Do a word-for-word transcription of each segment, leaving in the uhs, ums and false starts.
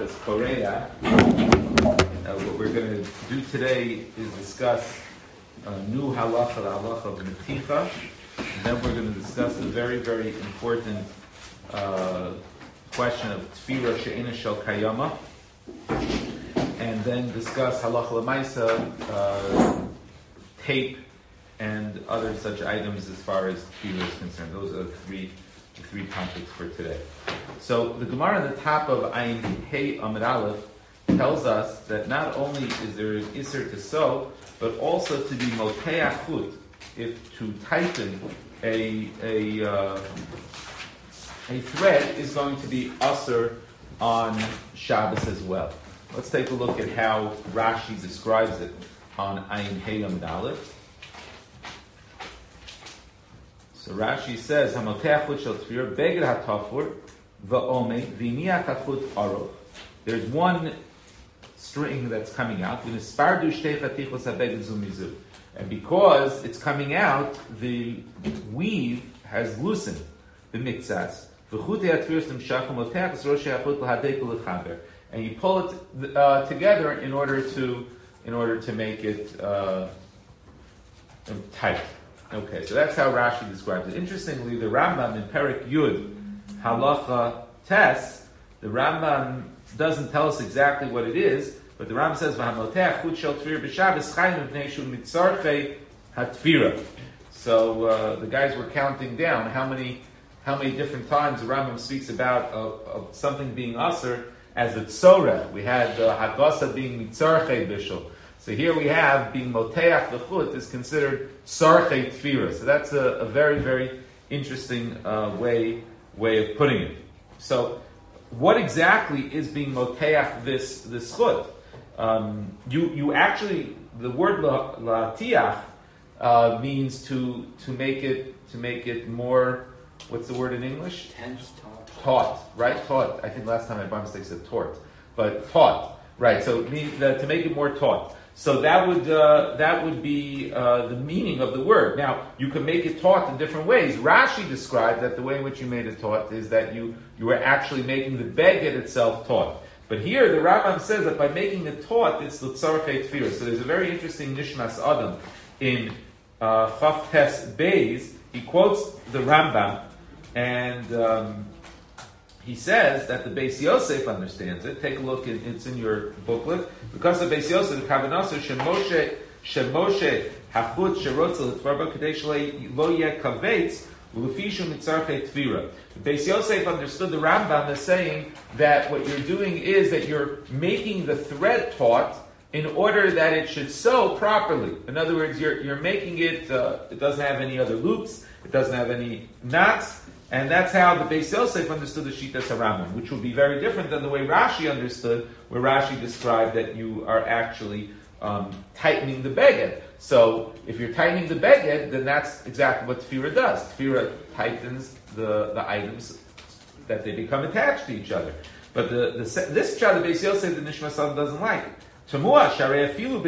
Because Korea, uh, what we're going to do today is discuss a new halacha, the halacha of Neticha, and then we're going to discuss the very, very important uh, question of Tfira She'ena Shel Kayama, and then discuss halacha l'maisa, uh, tape, and other such items as far as Tfira is concerned. Those are the three, the three topics for today. So the Gemara on the top of Ayin Hey Amid Aleph tells us that not only is there an Isser to sew, but also to be Moteach Chut, if to tighten a a uh, a thread is going to be Asr on Shabbos as well. Let's take a look at how Rashi describes it on Ayin Hey Amid Aleph. So Rashi says, "Hamoteach Chut shel Tfira beged hatafur va'omei v'niach hachut aroch." There's one string that's coming out, and because it's coming out, the weave has loosened the mitzas. And you pull it uh, together in order to in order to make it uh, tight. Okay, so that's how Rashi describes it. Interestingly, the Rambam in Perek Yud Halacha Tes, the Rambam doesn't tell us exactly what it is, but the Rambam says, "V'hamoteach chut shel tfira b'Shabbos chayim v'nei shu mitzarchei hatfira." So uh, the guys were counting down how many how many different times the Rambam speaks about uh, of something being aser as a tzoreh. We had uh, hagasa being mitzarchei bishul. So here we have being moteach the chut is considered sarchei tfira. So that's a, a very very interesting uh, way way of putting it. So what exactly is being moteach this this chut? Um, you you actually the word la'atiach uh, means to to make it to make it more. What's the word in English? Tense, taut. Taut, right? Taut. I think last time I by mistake said tort, but taut, right? So it means that to make it more taut. So that would uh, that would be uh, the meaning of the word. Now you can make it taut in different ways. Rashi described that the way in which you made it taut is that you you were actually making the beged itself taut. But here the Rambam says that by making it taut, it's l'tzarchei tfira. So there's a very interesting Nishmas Adam in uh, Chaf Tes Beis. He quotes the Rambam, and um, he says that the Beis Yosef understands it. Take a look; in, it's in your booklet. Because the Beis Yosef, the Kavanasa Shemoshe Shemoshe Hachut Sherotzel Tvarba Kadesh Lo Yeh Kavetz Ulufishu Mitzarchei Tfira. The Beis Yosef understood the Rambam as saying that what you're doing is that you're making the thread taut in order that it should sew properly. In other words, you're you're making it. Uh, it doesn't have any other loops. It doesn't have any knots. And that's how the Beis Yosef understood the Shitas HaRambam, which would be very different than the way Rashi understood, where Rashi described that you are actually um, tightening the beged. So if you're tightening the beged, then that's exactly what Tfira does. Tfira tightens the, the items that they become attached to each other. But the, the this child, the Beis Yosef, the Nishmas Adam doesn't like it. Tamua sharei afilu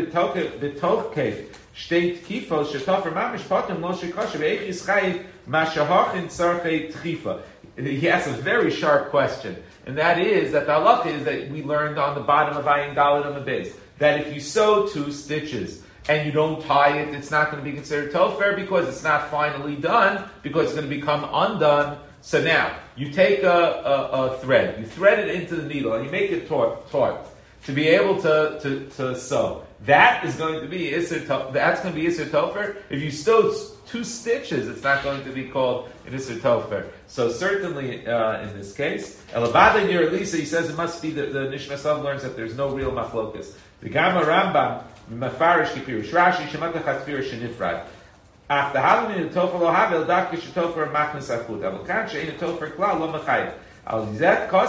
b'tokef shtei tkifos shetofer mamish potem lo shekasher ve'ech yischayv mashahachin tzarchei tchifa. He asks a very sharp question, and that is that the halacha is that we learned on the bottom of Ayin Dalet on the base that if you sew two stitches and you don't tie it, it's not going to be considered tofer because it's not finally done because it's going to become undone. So now you take a, a, a thread, you thread it into the needle, and you make it taut. taut. To be able to, to, to sew. That is going to be Isser Topher. That's going to be Isser Topher. If you sew two stitches, it's not going to be called an Isser Topher. So certainly uh, in this case, Elabada near Elisa, he says it must be that the Nishmas Adam learns that there's no real machlokas. The Gama Rambam, Mefarish Kipirish Rashi, Shemat Lechatfir Shenifrad. After having the Topher lo havel, Dakka Shetopher Machnes Achut. Aval Kan Shein Topher Klal lo Mechayev. All the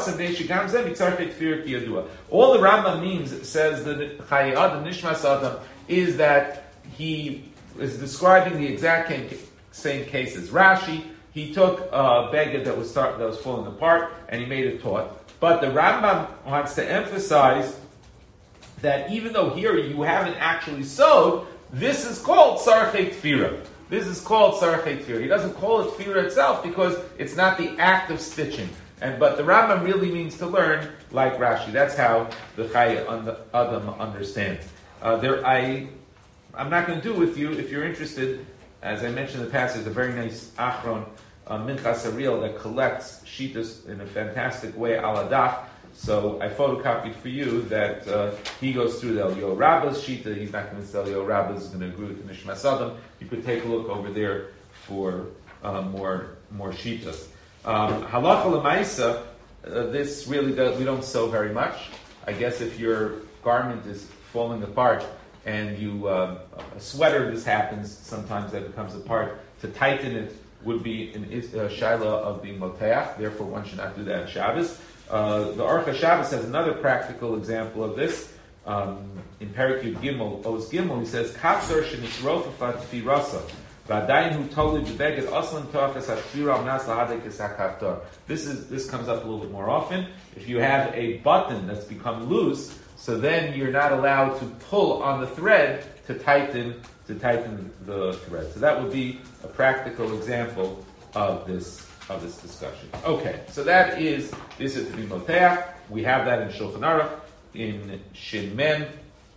Rambam means, says the Chayei Adam, Nishmas Adam, is that he is describing the exact same cases. Rashi, he took a beged that was start, that was falling apart and he made it taut. But the Rambam wants to emphasize that even though here you haven't actually sewed, this is called sarchei tfira. This is called sarchei tfira. He doesn't call it tfira itself because it's not the act of stitching. And but the Rambam really means to learn like Rashi. That's how the Chaya Adam understands. Uh, there, I, I'm not going to do it with you. If you're interested, as I mentioned in the past, there's a very nice Achron, uh, Minchas Ariel, that collects Shitas in a fantastic way, al adaf. So I photocopied for you that uh, he goes through the Eliyahu Rabba's Shita. He's not going to say Eliyahu Rabba is going to agree with the Nishmas Adam. You could take a look over there for uh, more more Shitas. Um, Halacha l'maisa, uh, this really does, we don't sew very much. I guess if your garment is falling apart and you uh, a sweater, this happens sometimes that it comes apart. To tighten it would be an uh, shaila of the moteach. Therefore, one should not do that on Shabbos. Uh, the Aruch HaShabbos has another practical example of this. Um, in Perikut Gimel, Oz Gimel, he says, "Kapsar shenisrofafat tfirasa, v'adayin hu tolu b'beged aslan toachas hashvira amnas lahadek esakaftar." This is this comes up a little bit more often. If you have a button that's become loose, so then you're not allowed to pull on the thread to tighten to tighten the thread. So that would be a practical example of this. Of this discussion. Okay, so that is this is the Moteach. We have that in Shulchan Aruch, in Shin Mem,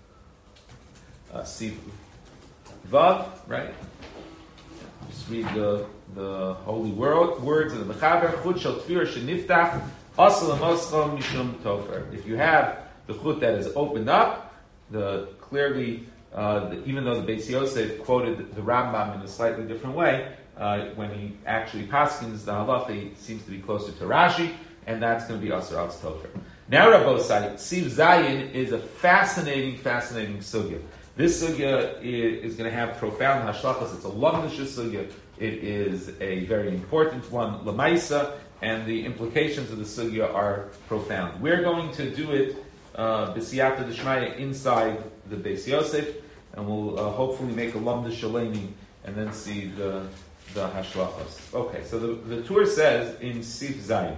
uh, Sif Vav, right? Just read the the holy word, words of the Mechaber. Chut shel tfira sheniftach asal amoschom mishum tofer. If you have the chut that is opened up, the clearly, uh, the, even though the Beis Yosef quoted the Rambam in a slightly different way. Uh, when he actually paskins the halacha, he seems to be closer to Rashi, and that's going to be Asar Al Tofer. Now, Rabbosai, Siv Zayin is a fascinating, fascinating sugya. This sugya is, is going to have profound hashlochos. It's a lumdish sugya. It is a very important one, Lamaisa, and the implications of the sugya are profound. We're going to do it b'siyata d'shmaya inside the Beis Yosef, and we'll uh, hopefully make a lumdish shaleni and then see the the hashlochos. Okay, so the, the Tur says in Sif Zayin,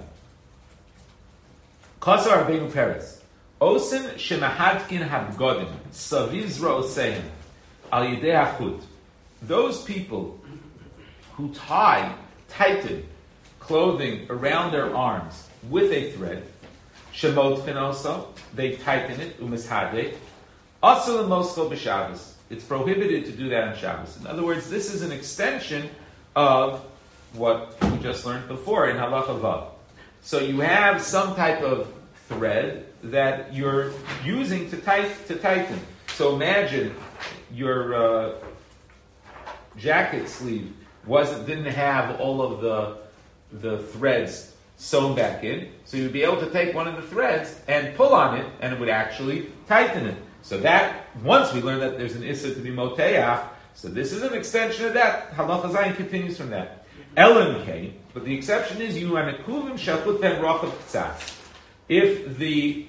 Kasar Rabbeinu Peretz, Osin shemahadkin habgodim, savizra oseim, al yidei hachut. Those people who tie, tighten clothing around their arms with a thread, shemotfin also, they tighten it, umishadek, asal mosko b'Shabbos. It's prohibited to do that on Shabbos. In other words, this is an extension of what we just learned before in Halacha Vav. So you have some type of thread that you're using to tight to tighten. So imagine your uh, jacket sleeve wasn't didn't have all of the the threads sewn back in. So you'd be able to take one of the threads and pull on it, and it would actually tighten it. So that once we learn that there's an issa to be moteach. So this is an extension of that. Halacha Zayin continues from that. Elam K, but the exception is you anekuvim shalchut ben rachav k'tzas. If the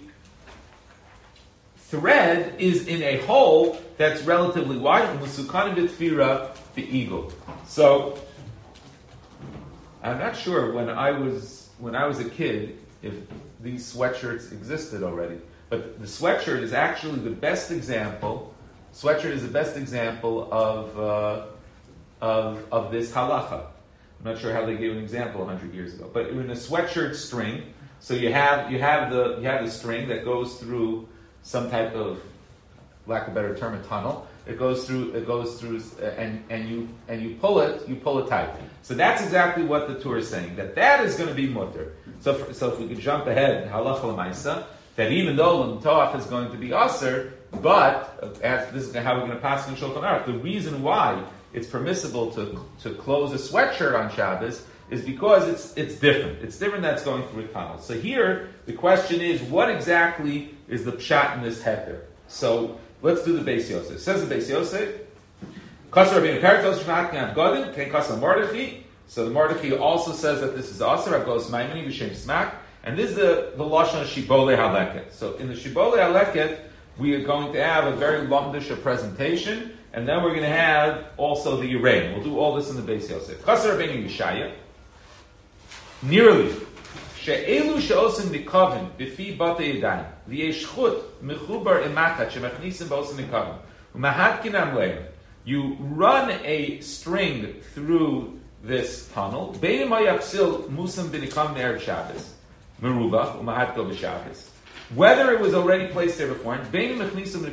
thread is in a hole that's relatively wide, musukanim b'tfira be'igul. So I'm not sure when I was when I was a kid if these sweatshirts existed already, but the sweatshirt is actually the best example. Sweatshirt is the best example of uh, of of this halacha. I'm not sure how they gave an example a hundred years ago, but in a sweatshirt string, so you have you have the you have the string that goes through some type of, lack of a better term, a tunnel. It goes through it goes through uh, and and you and you pull it you pull it tight. So that's exactly what the Torah is saying, that that is going to be mutter. So for, so if we could jump ahead, halacha l'maisa, that even though l'mtoach is going to be aser. But as this is how we're going to pass in Shulchan Aruch, the reason why it's permissible to to close a sweatshirt on Shabbos is because it's it's different. It's different that it's going through a tunnel. So here the question is, what exactly is the pshat in this heter? So let's do the Beis Yosef. It says the Beis Yosef, Kasar Rabbeinu Peretz shemahadkin habgodim ken kasar Mordechai. So the Mordechai also says that this is aser avgos maimoni b'shem smak, and this is the the lashon shibbolei haleket. So in the shibbolei haleket, we are going to have a very lumdish presentation, and then we're going to have also the Yiraim. We'll do all this in the Beis Yosef. Chasar Rabbeinu Yeshaya, nearly she'elu she'osim nikavim b'fi batei yadayim v'yeshchut mechubar imakat shemachnisim b'osim nikavim u'mahatkin amleim. You run a string through this tunnel. Beinim hayachsil musam b'nikam me'erev Shabbos merubach u'mahatko b'Shabbos. whether it was already placed there before. So he begins with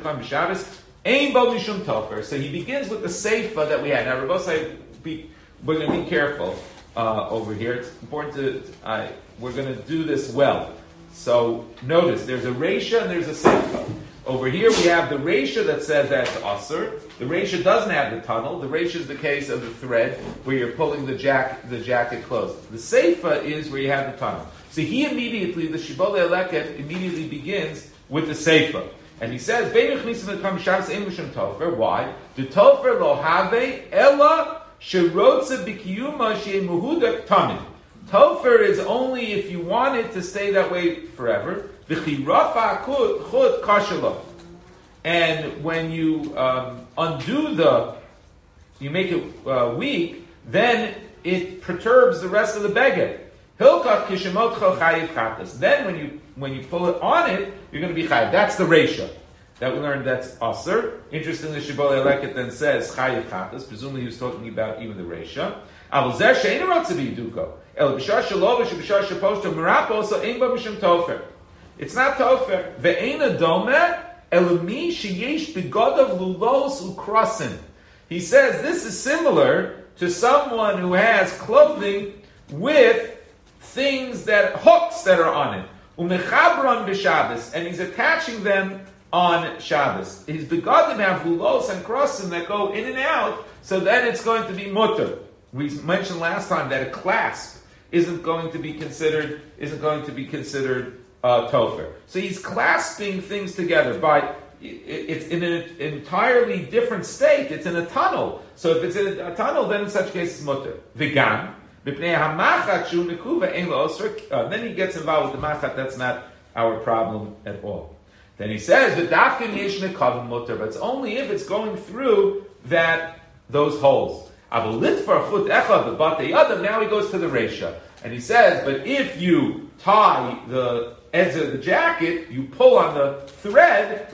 the seifa that we had. Now, Rabbi say, be, we're going to be careful uh, over here. It's important to, uh, we're going to do this well. So notice, there's a reisha and there's a seifa. Over here we have the reisha that says that's asur. The reisha doesn't have the tunnel. The reisha is the case of the thread where you're pulling the jacket, the jacket close. The seifa is where you have the tunnel. So he immediately, the Shibbolei Eleket immediately begins with the seifa. And he says, why? The tofer lo have ella sherotze b'kiyuma she'emuhudak tamid. Tofer is only if you want it to stay that way forever. And when you um, undo the, you make it uh, weak, then it perturbs the rest of the beged. Then when you when you pull it on it, you're going to be chayiv. That's the reisha that we learned. That's aser. Interestingly, Shibbolei Eleket then says chayiv chatas. Presumably, he was talking about even the reisha. It's not tofer. Ve'ena dome elami sheyesh begodav lulos ukrasin. He says this is similar to someone who has clothing with things that hooks that are on it. Umechabron b'Shabbos, and he's attaching them on Shabbos. His begodim have lulos and krasim that go in and out, so then it's going to be mutter. We mentioned last time that a clasp isn't going to be considered isn't going to be considered uh, tofer. So he's clasping things together by it's in an entirely different state. It's in a tunnel. So if it's in a tunnel, then in such case it's mutter. Vegan. Uh, then he gets involved with the machat. That's not our problem at all. Then he says the dafkin yesh nekavim mutter, but it's only if it's going through that those holes. Now he goes to the reisha, and he says, but if you tie the ends of the jacket, you pull on the thread,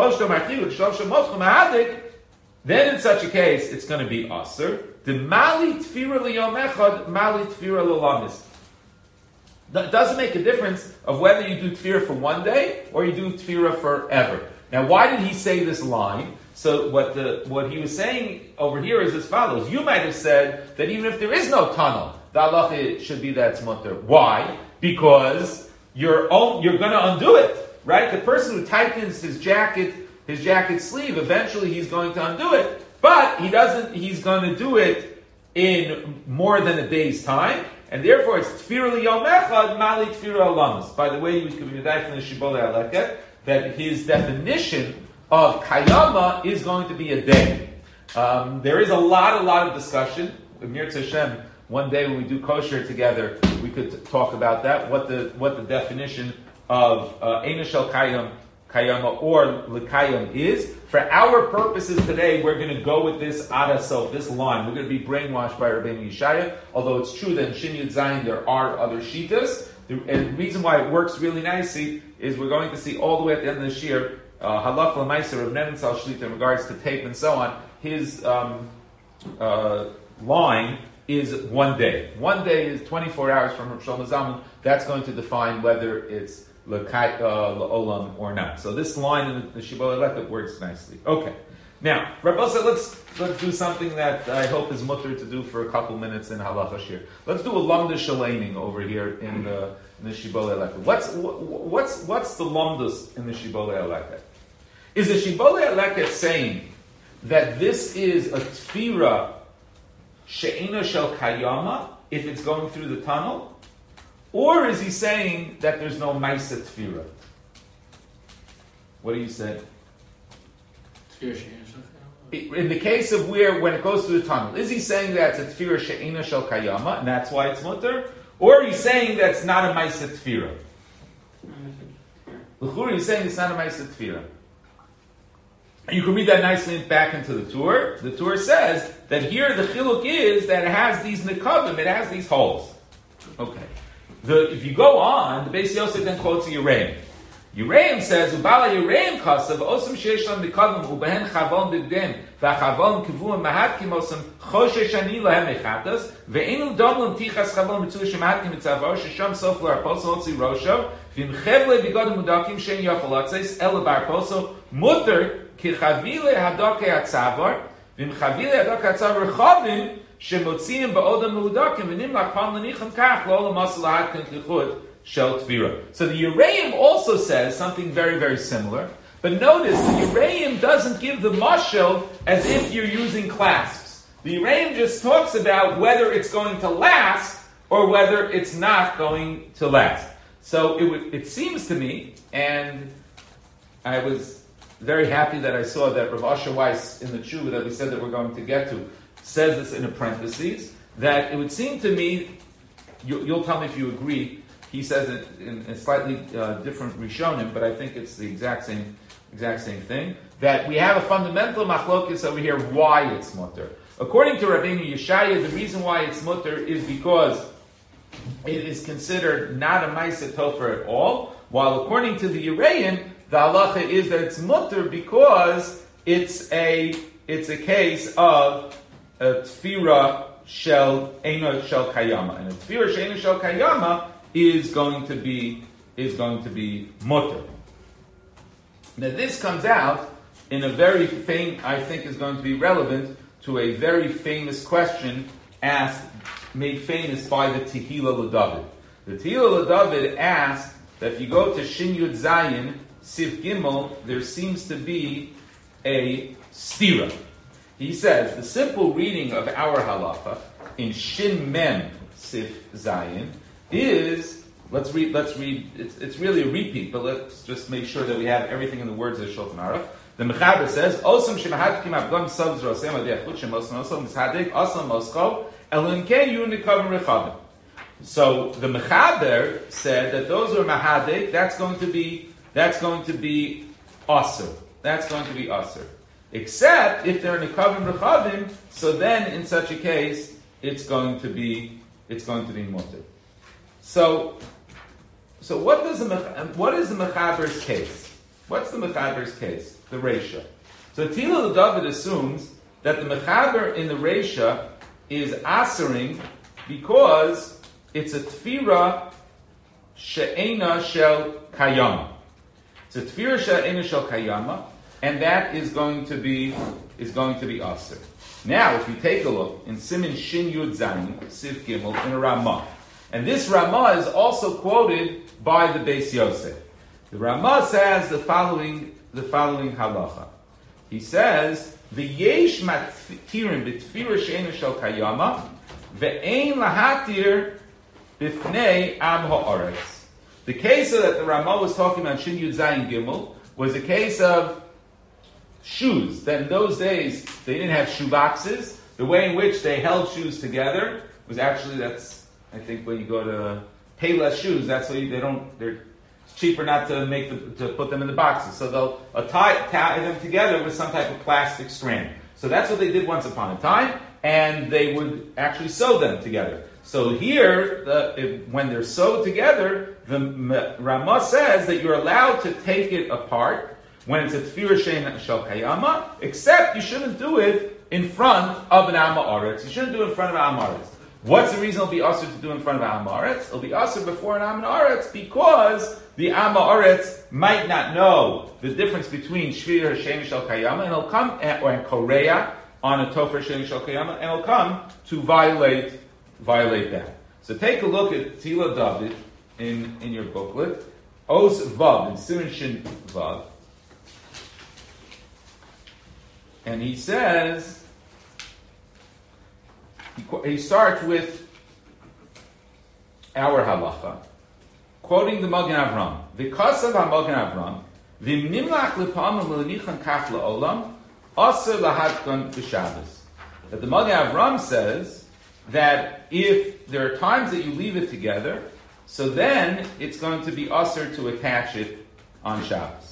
then in such a case, it's going to be aser. The mali tfira liyom echad, mali tfira lolamis. It doesn't make a difference of whether you do tfira for one day or you do tfira forever. Now, why did he say this line? So what the what he was saying over here is as follows. You might have said that even if there is no tunnel, the halacha should be that it's mutter. Why? Because you're you're going to undo it, right? The person who tightens his jacket, his jacket sleeve, eventually he's going to undo it. But he doesn't. He's going to do it in more than a day's time, and therefore it's tfira liyom echad, mali tfira olamas. By the way, you can read from the Shibbolei Eleket that his definition of kayama is going to be a day. Um, there is a lot, a lot of discussion. Mir Hashem, one day when we do kosher together, we could talk about that. What the what the definition of eina shel kayam, kayama or lekayam is. For our purposes today, we're going to go with this ada self, this line. We're going to be brainwashed by Rabbeinu Yishaya. Although it's true that in Shin Yud Zayin there are other shitas. The, and the reason why it works really nicely is we're going to see all the way at the end of the shir. Uh, Halach l'maiser of Nevinsal Shlita in regards to tape and so on, his um, uh, line is one day. One day is twenty-four hours from Rav Shlomo Zalman. That's going to define whether it's l'kai, uh, l'olam or not. So this line in the, the Shibbolei Eleket works nicely. Okay. Now, Rabbi said, let's let's do something that I hope is mutter to do for a couple minutes in Halacha Shir. Let's do a Lamda Shalaning over here in the in the Shibbolei Eleket. What's what's what's the Lamdas in the Shibbolei Eleket? Is the Shibbolei Eleket saying that this is a tfira she'ena shel kayama if it's going through the tunnel? Or is he saying that there's no maisa tfira? What do you say? In the case of where, when it goes through the tunnel, is he saying that it's a tfira she'ena shel kayama, and that's why it's mutter? Or are you saying that it's not a maisa tfira? L'chura, he's saying it's not a maisa tfira. You can read that nicely back into the Tur. The Tur says that here the chiluk is that it has these nekavim, it has these holes. Okay. The, if you go on, the Beis Yosef then quotes Yereim. Yereim says, "Ubala Yereim kasav osam sheishlam nekavim ubehen chavon b'gdem v'chavon kivuim mahatkim osam choshesh ani lahem mechatas ve'enu domlim tichas chavon mitzul shematkim mitzavor shesham sof l'arpos hotzi rosho V'im chevle bigodim mudakim shein yochol latzes ela bar poso mutter ki chavile hadake atzavar v'im chavile hadake atzavar chavim shemotziim ba'odam mudakim v'nim lakpan l'nicham kach lo l'masal ha'adkan klichud shel tvira. So the Yereim also says something very, very similar. But notice, the Yereim doesn't give the mashal as if you're using clasps. The Yereim just talks about whether it's going to last or whether it's not going to last. So it would, it seems to me, and I was very happy that I saw that Rav Asher Weiss in the tshuva that we said that we're going to get to says this in a parentheses, that it would seem to me, you, you'll tell me if you agree, he says it in a slightly uh, different rishonim, but I think it's the exact same Exact same thing. That we have a fundamental machlokis over here why it's mutter. According to Rabbeinu Yeshaya, the reason why it's mutter is because it is considered not a ma'aseh topher at all. While according to the Yereim, the halacha is that it's mutter because it's a it's a case of a tfira shel eino shel kayama, and a tfira shel eino shel kayama is going to be is going to be mutter. Now this comes out in a very famous, I think is going to be relevant to a very famous question asked, made famous by the Tehillah LeDavid. The Tehillah LeDavid asked that if you go to Shin Yud Zayin, Siv Gimel, there seems to be a stira. He says, the simple reading of our halacha in Shin Mem Siv Zayin is, Let's read, let's read, it's, it's really a repeat, but let's just make sure that we have everything in the words of Shulchan Aruch. The Mechaber says, Osam shemahadkim abgam sabz rosem adeh chut shemosam osam mishadik osam mosko elunke yunikavim rechavim. So the Mechaber said that those are mahadik, that's going to be, that's going to be asur. That's going to be asur. Except if they're nikavim rechavim, so then in such a case, it's going to be, it's going to be mutter. So, So what does the what is the Mechaber's case? What's the Mechaber's case? The Reisha. So Tehillah LeDavid assumes that the Mechaber in the Reisha is asering because it's a tfira she'ena shel kayama. It's a tfira she'ena shel kayama, and that is going to be is going to be aser. Now, if you take a look in Siman Shin Yud Zayin, Siv Gimel, in a Ramah. And this Ramah is also quoted by the Beis Yosef. The Ramah says the following, the following halacha. He says, "V'yesh matirim b'tfira she'ena shel kayama, ve'ein lahatir b'fnei am ha'aretz." The case that the Ramah was talking about, Shin Yud Zayin Gimel, was a case of shoes. That in those days they didn't have shoe boxes. The way in which they held shoes together was actually that's. I think when you go to Payless shoes, that's why they don't. They're it's cheaper not to make the, to put them in the boxes. So they'll uh, tie, tie them together with some type of plastic strand. So that's what they did once upon a time, and they would actually sew them together. So here, the, if, when they're sewed together, the Ramah says that you're allowed to take it apart when it's a tefira she'ena shel kayama, except you shouldn't do it in front of an Am Ha'aretz. You shouldn't do it in front of an Am Ha'aretz. What's the reason it'll be asur to do in front of Am Ha'aretz? It'll be asur before an Am Ha'aretz because the Am Ha'aretz might not know the difference between Shvir She'ena Shel Kayama and it'll come, or and Korea on a Tofer She'ena Shel Kayama, and it'll come to violate violate that. So take a look at Tehillah David in, in your booklet. Os Vav, in Siman Shin Vav. And he says, he starts with our halacha, quoting the Magen Avram. V'kasav ha-Magen Avram, v'imnimlach l'pamim l'nichan kach la'olam, aser lahadkan b'Shabbos. That the Magen Avram says that if there are times that you leave it together, so then it's going to be aser to attach it on Shabbos.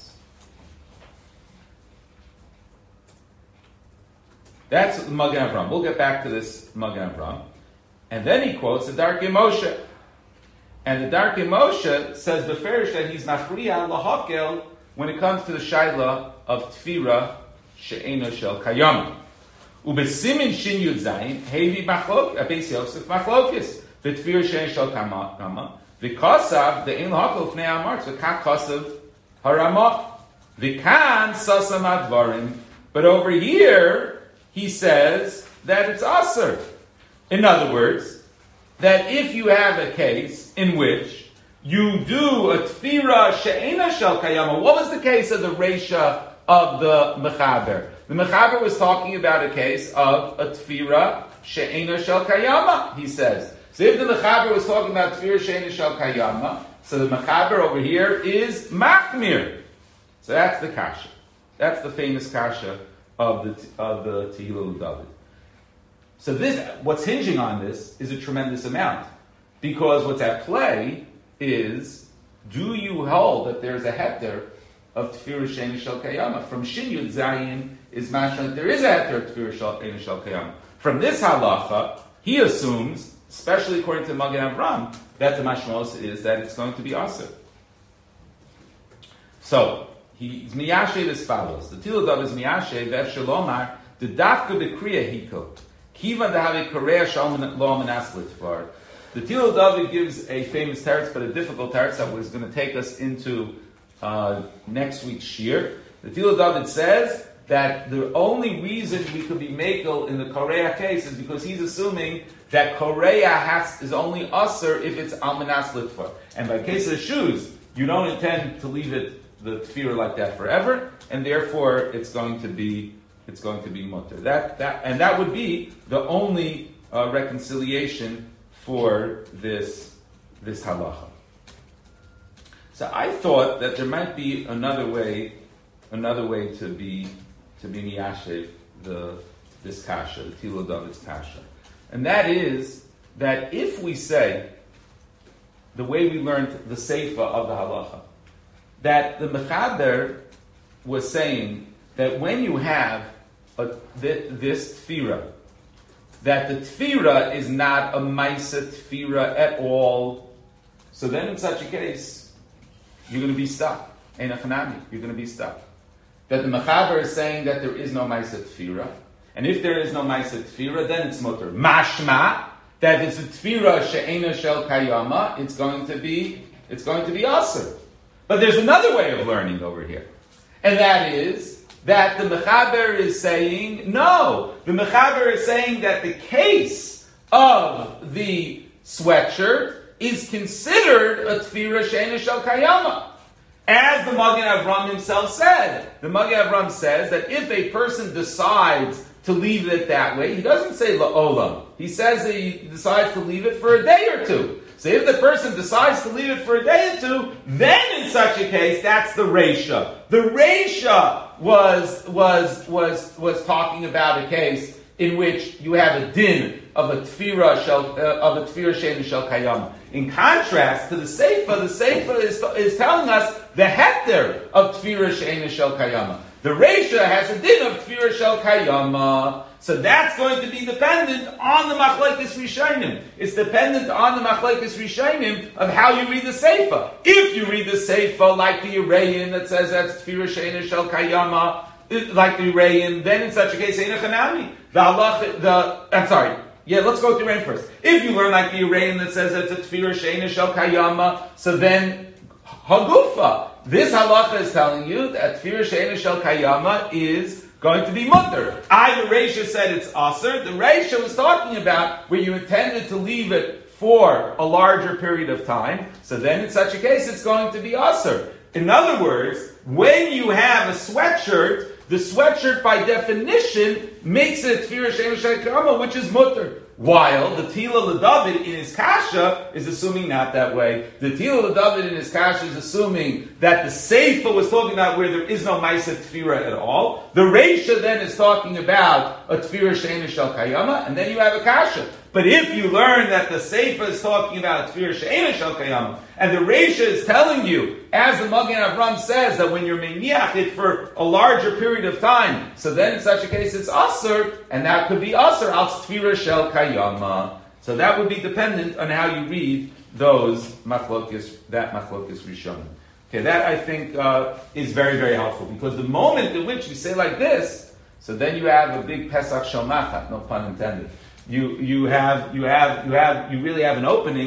That's the Magen Avram. We'll get back to this Magen Avram. And then he quotes the Darkei Moshe. And the Darkei Moshe says the Ferish that he's machriya lahakel when it comes to the shaila of tfira she'ena shel kayama. Ubesimin shin yud zayin hevi machlok Beis Yosef machlokis b'tfira she'ena shel kayama V'kosav the ein lahakol fnei amartz v'kat kosav harama v'kan sasam advarim. But over here he says that it's aser. In other words, that if you have a case in which you do a tfira she'ena shel kayama, what was the case of the reisha of the mechaber? The mechaber was talking about a case of a tfira she'ena shel kayama, he says. So if the mechaber was talking about tfira she'ena shel kayama, so the mechaber over here is machmir. So that's the kasha. That's the famous kasha of the of the Tehillah David. So this, what's hinging on this is a tremendous amount, because what's at play is, do you hold that there's a heter of tefirah she'ena shel kayama? From Shin Yud Zayin is mashal, there is a heter of tefirah she'ena shel kayama. From this halacha, he assumes, especially according to Magen Avram, that the mashmos is that it's going to be aser. So he's miyashe as follows: the Tehillah David is miyashe ve'ef shalomar the dafka b'kriya hiko kiva dehave korea shalom lo menaslit for. The Tehillah David gives a famous teretz, but a difficult teretz that was going to take us into uh, next week's shir. The Tehillah David says that the only reason we could be makel in the Korea case is because he's assuming that Korea has is only usher if it's almanas litfor. And by case of shoes, you don't intend to leave it the tefirah like that forever, and therefore it's going to be it's going to be mutter. That that and that would be the only uh, reconciliation for this this halacha. So I thought that there might be another way, another way to be to be miyashev the this kasha, the Tehillah David's kasha, and that is that if we say the way we learned the seifa of the halacha, that the mechaber was saying that when you have a, this tefira, that the tefira is not a maisa tefira at all, so then in such a case, you're going to be stuck. Ein achanami, you're going to be stuck. That the mechaber is saying that there is no maisa tefira, and if there is no maisa tefira, then it's mutter. Mashma, that it's a tefira she'ena shel kayama, it's going to be, it's going to be aser. But there's another way of learning over here, and that is that the mechaber is saying, no, the mechaber is saying that the case of the sweatshirt is considered a tefira she'ena shel kayama. As the Magen Avram himself said, the Magen Avram says that if a person decides to leave it that way, he doesn't say la'olam. He says that he decides to leave it for a day or two. So if the person decides to leave it for a day or two, then in such a case, that's the reisha. The reisha was was was was talking about a case in which you have a din of a tefira shel uh, of a tefira she'ena shel kayama. In contrast to the seifa, the seifa is, is telling us the heter of tefira she'ena shel kayama. The reisha has a din of tefira shel kayama. So that's going to be dependent on the machlekes rishonim. It's dependent on the machlekes rishonim of how you read the seifa. If you read the seifa like the Urayin that says that's tefira she'ena shel kayama, like the Urayin, then in such a case, ein chanami. The halach, the I'm sorry. Yeah, let's go to Urayin first. If you learn like the Urayin that says it's a tefira she'ena shel kayama, so then hagufa. This halacha is telling you that tefira she'ena shel kayama is going to be mutter. I, the Reisha, said it's aser. The Reisha was talking about where you intended to leave it for a larger period of time. So then in such a case, it's going to be aser. In other words, when you have a sweatshirt, the sweatshirt by definition makes it tefira she'ena shel kayama, which is mutter. While the Tehillah David in his kasha is assuming not that way. The Tehillah David in his kasha is assuming that the Seifa was talking about where there is no Maisa Tefira at all. The Reisha then is talking about a Tefira she'ena shel kayama, and then you have a kasha. But if you learn that the Seifa is talking about a Tefira she'ena shel kayama, and the Reisha is telling you, as the Magen Avram says, that when you're meniach it for a larger period of time, so then in such a case it's aser, and that could be aser al Tefira shel kayama. So that would be dependent on how you read those machlokes, that machlokes rishonim. Okay, that I think uh, is very, very helpful, because the moment in which you say like this, so then you have a big Pesach Shel Machat, no pun intended. You you have you have you have you really have an opening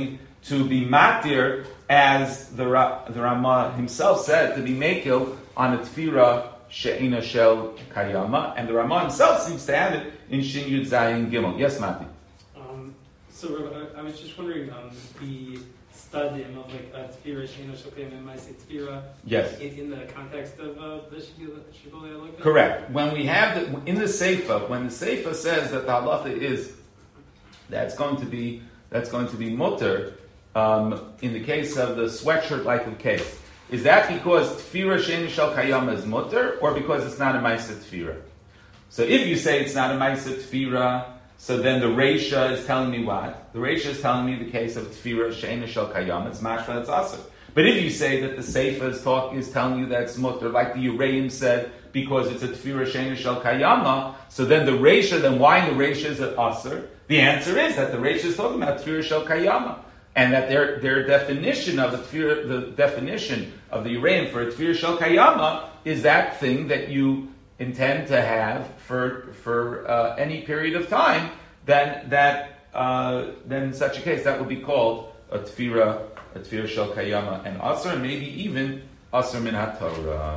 to be matir, as the, the Rama himself said, to be makil on a tefira she'ina shel kayama, and the Rama himself seems to have it in Shin Yud Zayin Gimel. Yes, Mati? Um, so, Rabbi, I was just wondering, um, the studim of like uh, tefira she'ina shel kayama and ma'aseh tefira. Yes. In, in the context of uh, the Shibbolei Halakha? Correct. When we have the, in the Seifa, when the Seifa says that the halacha is that's going to be that's going to be mutter, um, in the case of the sweatshirt-like case, is that because tefira she'ena shel kayama is mutter, or because it's not a ma'aseh tefira? So if you say it's not a ma'aseh tefira, so then the Reisha is telling me what? The Reisha is telling me the case of tefira she'ena shel kayama, it's mashma, it's asur. But if you say that the Seifa is talk is telling you that it's mutter, like the Uraim said, because it's a tefira she'ena shel kayama, so then the Reisha, then why in the Reisha is it asur? The answer is that the Reisha is talking about tefira shel kayama, and that their their definition of the tefira, the definition of the Uraim for a tefira shel kayama is that thing that you intend to have for for uh, any period of time. Then that uh, then in such a case that would be called a tefira. A tefira shel kayama and asur, and maybe even asur min haTorah.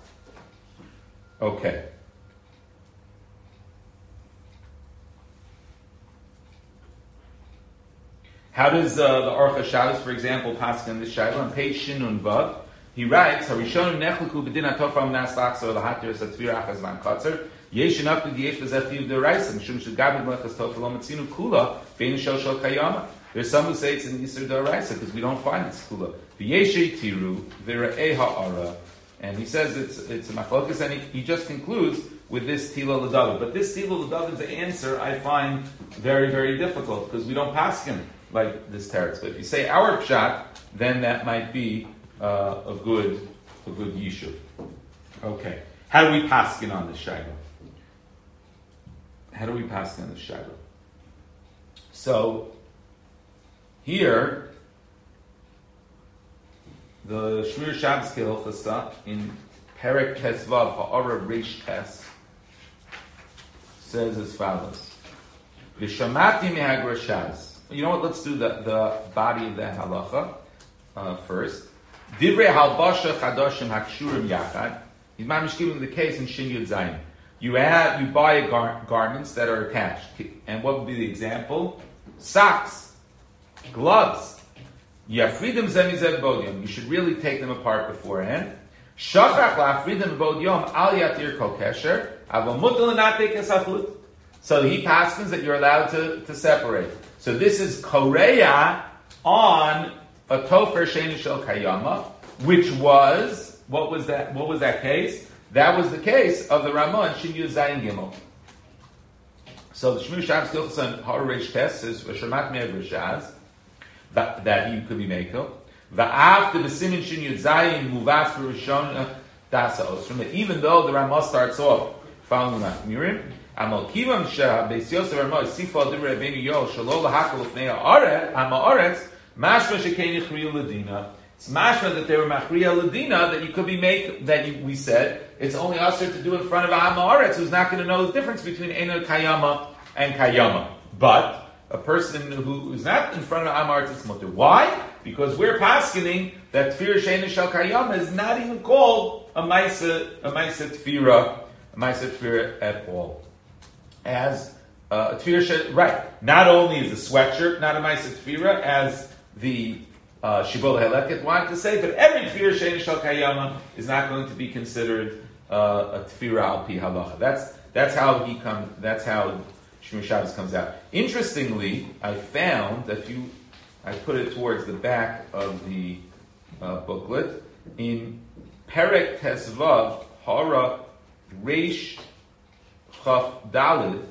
Okay. How does uh, the Aruch HaShabbos, for example, pass in this shayla on page Shinun Vav? He writes, "Harishonu nechleku b'din hatofa u'nas lachzor lahatir es tefira achas man katzer yesh enough to yesh v'zechiv deraisa mishum shegabed melechas tofa lo matzinu kula bein shel shel kayama." There's some who say it's in Yisur D'Oraisa because we don't find it's kula. V'yeshei tiru v'ra'eh ha'ara, and he says it's it's a machlokas, and he, he just concludes with this tila l'david. But this tila l'david's answer I find very very difficult because we don't pass him like this teretz. But if you say our pshat, then that might be uh, a good a good yishuv. Okay, how do we paskin on this shayla? How do we paskin on this shayla? So. Here, the Shmir Shabbos Kehilchasa in Perek Tesvav Ha'ara Reish Tes says as follows: V'shamati mehagrashaz. You know what? Let's do the, the body of that halacha uh, first. Divrei halbasha chadoshim hakshurim yachad. He's mamish giving the case in Shin Yud Zayin. You have you buy gar- garments that are attached, and what would be the example? Socks. Gloves. Yafridim zemized bodyom. You should really take them apart beforehand. Shachach la'afridim bodyom al yatir kol kesher. Aval mutal nate kesachut. So he paskins that you're allowed to, to separate. So this is korea on a tofer she'ena shel kayama, which was what was that? What was that case? That was the case of the Ramah Shin Yud Zayin Gimel. So the Shmir Shabbos Kehilchasa Har Reish Tes says v'shamat me'agrashaz. That, that he could be makel. Va'after the simin shin yud zayin muvas v'rishon dasa osrim. Even though the Ramah starts off following the Machmirim, amal kivam sheh beis Yosef Ramah sifa divrei Rabbeinu Yol shelo lahakol l'fnei ha'aretz ha'aretz mashma shekein yichriu l'dina. It's mashma that they were machriya l'dina, that you could be make that you, we said it's only usher to do in front of a ha'aretz who's not going to know the difference between eno kayama and kayama, but a person who is not in front of Amar it's mutter. Why? Because we're paskening that tefira she'ena shel kayama is not even called a ma'aseh a ma'aseh tefira, a ma'aseh tefira at all. As uh, a tefira she, right? Not only is a sweatshirt not a ma'aseh tefira, as the uh, Shibbolei Halakha wanted to say, but every tefira she'ena shel kayama is not going to be considered uh, a tefira al pi halacha. That's that's how he comes. That's how Shmir Shabbos comes out. Interestingly, I found that if you, I put it towards the back of the uh, booklet, in Perek Tesvav Hara Reish Chaf Dalid,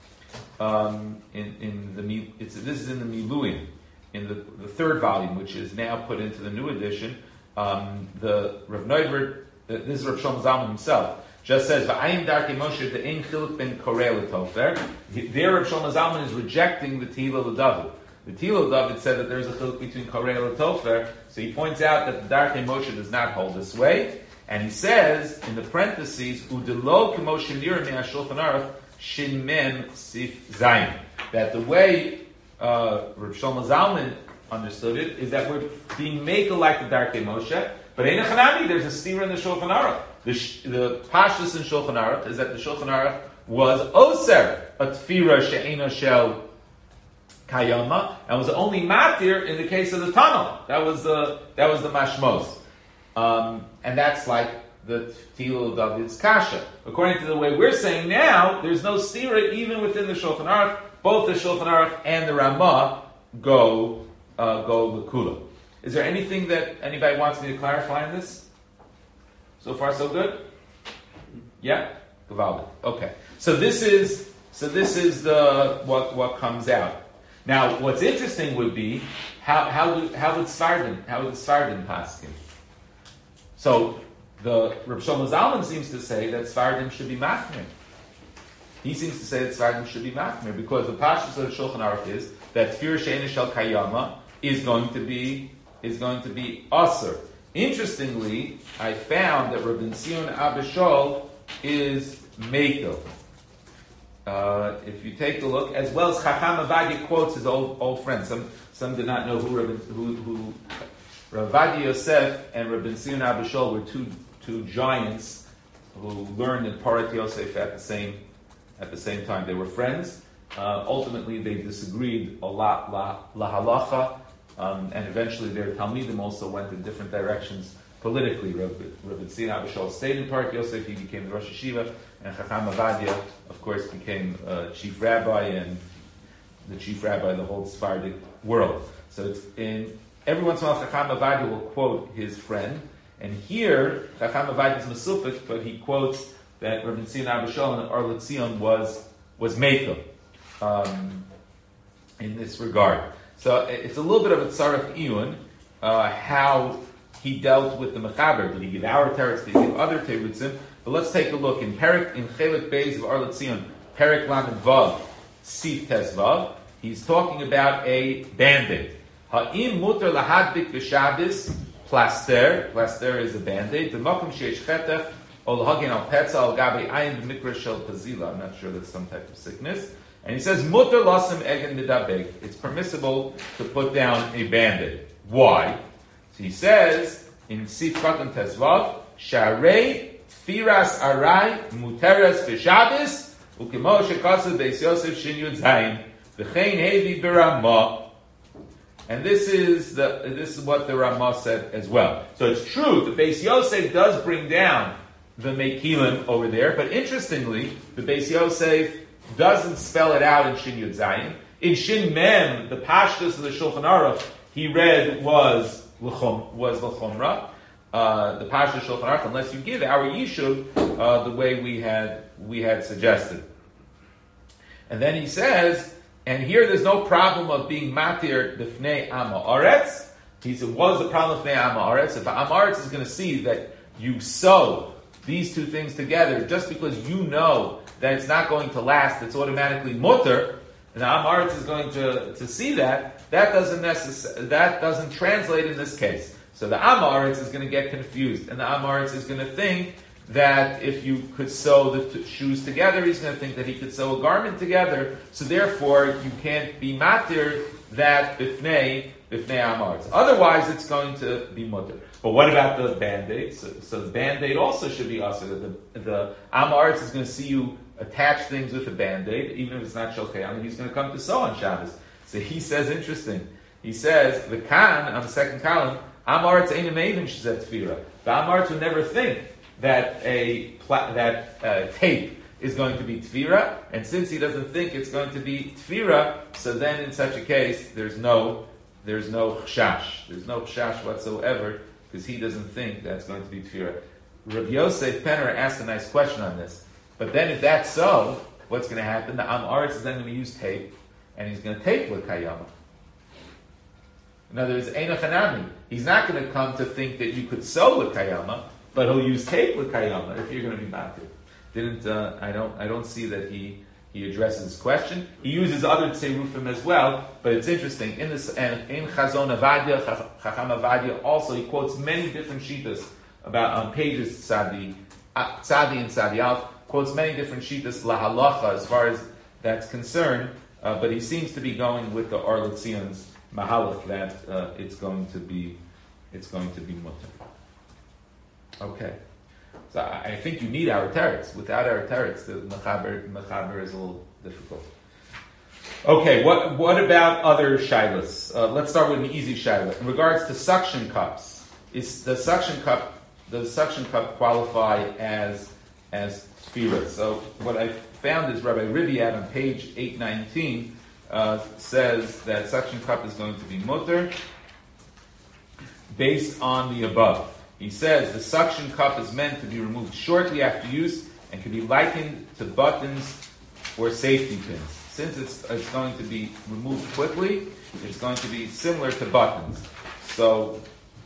um, in, in the it's this is in the Miluim, in the, the third volume, which is now put into the new edition. Um, the Rav Neuvert, uh, this is Rav Shlomo Zalman himself, just says, "V'ayim darkei Moshe de'ein chiluk ben korei l'tofer." There, Rav Shlomo Zalman is rejecting the Tila l'David. The Tila l'David said that there's a chiluk between korei l'tofer, so he points out that the darkei Moshe does not hold this way, and he says in the parentheses, "Udelo k'moshe nira me'ashulchan aruch shin mem sif zayin." That the way uh, Rav Shlomo Zalman understood it is that we're being made like the Darkei Moshe, but Ein Chanami, there's a steer in the Shulchan Aruch. The, the Pashtus in Shulchan Aruch is that the Shulchan Aruch was Oser, a Tfira She'ena Shel Kayama, and was only Matir in the case of the tunnel. That was the, that was the Mashmos. Um, and that's like the Tilo David's Kasha. According to the way we're saying now, there's no stira even within the Shulchan Aruch. Both the Shulchan Aruch and the Ramah go uh, go L'Kula. Is there anything that anybody wants me to clarify in this? So far, so good. Yeah, Gavaldi. Okay. So this is so this is the what what comes out. Now, what's interesting would be how how do how would Sarden how would the Sarden pass him? So the Reb Shlomo Zalman seems to say that Sarden should be machmir. He seems to say that Sarden should be machmir because the pashtus of the Shulchan Aruch is that Tfir She'ena Shel Kayama is going to be is going to be aser. Interestingly, I found that Rabbi Zion Abishol is mekel. Uh, if you take a look, as well as Chacham Avadia quotes his old old friend. Some some did not know who Rabbi, who who Rav Avadia Yosef and Rabbi Zion Abishol were two two giants who learned in Parat Yosef at the same at the same time. They were friends. Uh, ultimately, they disagreed a lot la, la halacha, um, and eventually their talmidim also went in different directions politically. Rabbi, Rabbi Zion Abishol stayed in Parat Yosef. He became the Rosh Yeshiva, and Chacham Avadia, of course, became uh, chief rabbi and the chief rabbi of the whole Sephardic world. So it's in every once in a while, Chacham Avadia will quote his friend, and here Chacham Avadia is Mesupik, but he quotes that Rabbi Zion Abishol and Or L'Tzion was was Mekel um, in this regard. So it's a little bit of a tzarech iyun, uh, how he dealt with the mechaber. Did he give our teretz? Did he give other terutzim? But let's take a look in Perik in Chelik Beis of Or L'Tzion, Perik Lamed Vav, Sif Tes Vav. He's talking about a band-aid. Ha'im muter lahadbik v'shabis plaster. Plaster is a band-aid. D'makom sheish chetach ol hagin al petza al gabi ayin b'mikra shel pazila. I'm not sure that's some type of sickness. And he says muter lasem egen midabeg. It's permissible to put down a band-aid. Why? So he says in Sif Katan Tezvav, Sharei Tfiras Arai Muteres V'Shabis Ukimo Shekasav Beis Yosef Shin Yud Zayin V'chein Hevi B'Ramah. And this is the this is what the Ramah said as well. So it's true, the Beis Yosef does bring down the Mekilim over there, but interestingly, the Beis Yosef doesn't spell it out in Shin Yud Zayin. In Shin Mem, the Pashtus of the Shulchan Aruch, he read was L'chum, was L'chumra, uh, the Pashtus Shulchan Aruch, unless you give our Yishuv uh, the way we had we had suggested. And then he says, and here there's no problem of being matir b'fnei Am Haaretz. He said, what is the problem of b'fnei Am Haaretz? If Am Haaretz is going to see that you sew these two things together, just because you know that it's not going to last, it's automatically mutter, and the Am Haaretz is going to, to see that, that doesn't necess- that doesn't translate in this case. So the Am Haaretz is going to get confused, and the Am Haaretz is going to think that if you could sew the t- shoes together, he's going to think that he could sew a garment together, so therefore you can't be matir that bifnei, bifnei Am Haaretz. Otherwise it's going to be mutter. But what about the band-aid? So, so the band-aid also should be also. The, the Am Haaretz is going to see you attach things with a band-aid, even if it's not shokei. I mean, he's going to come to sew on Shabbos. So he says, interesting. He says, the Khan, on the second column, Am Haaretz ain't maven, she said tefira. The Am Haaretz would never think that a pla- that uh, tape is going to be tefira, and since he doesn't think it's going to be tefira, so then in such a case, there's no there's no chashash. There's no chashash whatsoever, because he doesn't think that's going to be tefira. Rabbi Yosef Penner asked a nice question on this. But then if that's so, what's going to happen? The Am Haaretz is then going to use tape, and he's going to tape with Kayama. In other words, Eina Chanami. He's not going to come to think that you could sew with Kayama, but he'll use tape with Kayama if you're going to be matir. Didn't uh, I don't I don't see that he he addresses this question. He uses other tserufim as well, but it's interesting. In this and in Chazon Avadia, Chacham Avadia also he quotes many different shitas about on pages Tzadi, uh, Tzadi and Tzadi Alf quotes many different shitas lahalacha as far as that's concerned, uh, but he seems to be going with the Or L'Tzion's mahalach that uh, it's going to be it's going to be mutter. Okay, so I, I think you need our teretz. Without our teretz, the mechaber mechaber is a little difficult. Okay, what what about other shilas? Uh, let's start with an easy shilah. In regards to suction cups, is the suction cup does the suction cup qualify as as tefirah? So what I found is Rabbi Riviat on page eight nineteen uh, says that suction cup is going to be mutter based on the above. He says the suction cup is meant to be removed shortly after use and can be likened to buttons or safety pins. Since it's, it's going to be removed quickly, it's going to be similar to buttons. So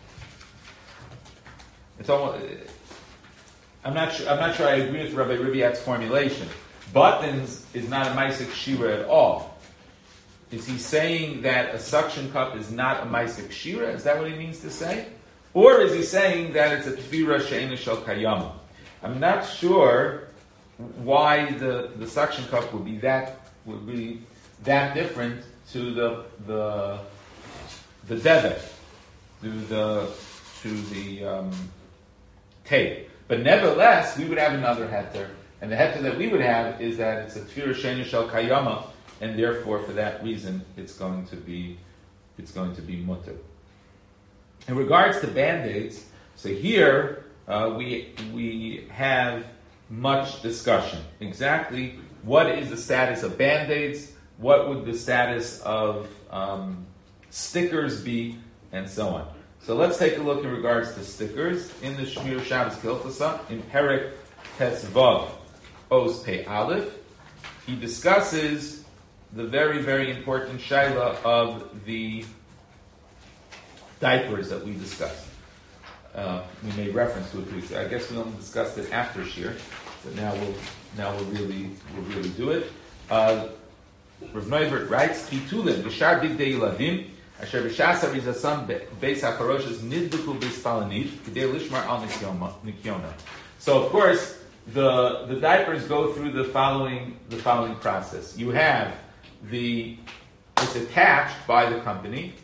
it's almost. I'm not sure. I'm not sure I agree with Rabbi Riviat's formulation. Buttons is not a Maisik Shira at all. Is he saying that a suction cup is not a Maisik Shira? Is that what he means to say? Or is he saying that it's a Tefira She'ena Shel Kayama? I'm not sure why the, the suction cup would be that would be that different to the the the debit, to the to the um, tape. But nevertheless, we would have another heter, and the heter that we would have is that it's a Tefira She'ena Shel Kayama, and therefore, for that reason, it's going to be it's going to be mutter. In regards to band-aids, so here uh, we we have much discussion. Exactly what is the status of band-aids? What would the status of um, stickers be, and so on. So let's take a look in regards to stickers in the Shmir Shabbos Kilchasa in Perek Tesvav Os Pei Aleph. He discusses the very very important shaila of the diapers that we discussed. Uh, we made reference to it previously. I guess we only discussed it after Shir, but now we'll now we'll really we'll really do it. Uh, Rav Neuvert writes, "Kitulin b'shar bigdei yiladim asher b'shas harizasam beis hakaroshes nidbuku b'spalanit k'dei lishmar al nikyona." So of course the the diapers go through the following the following process. You have the it's attached by the company,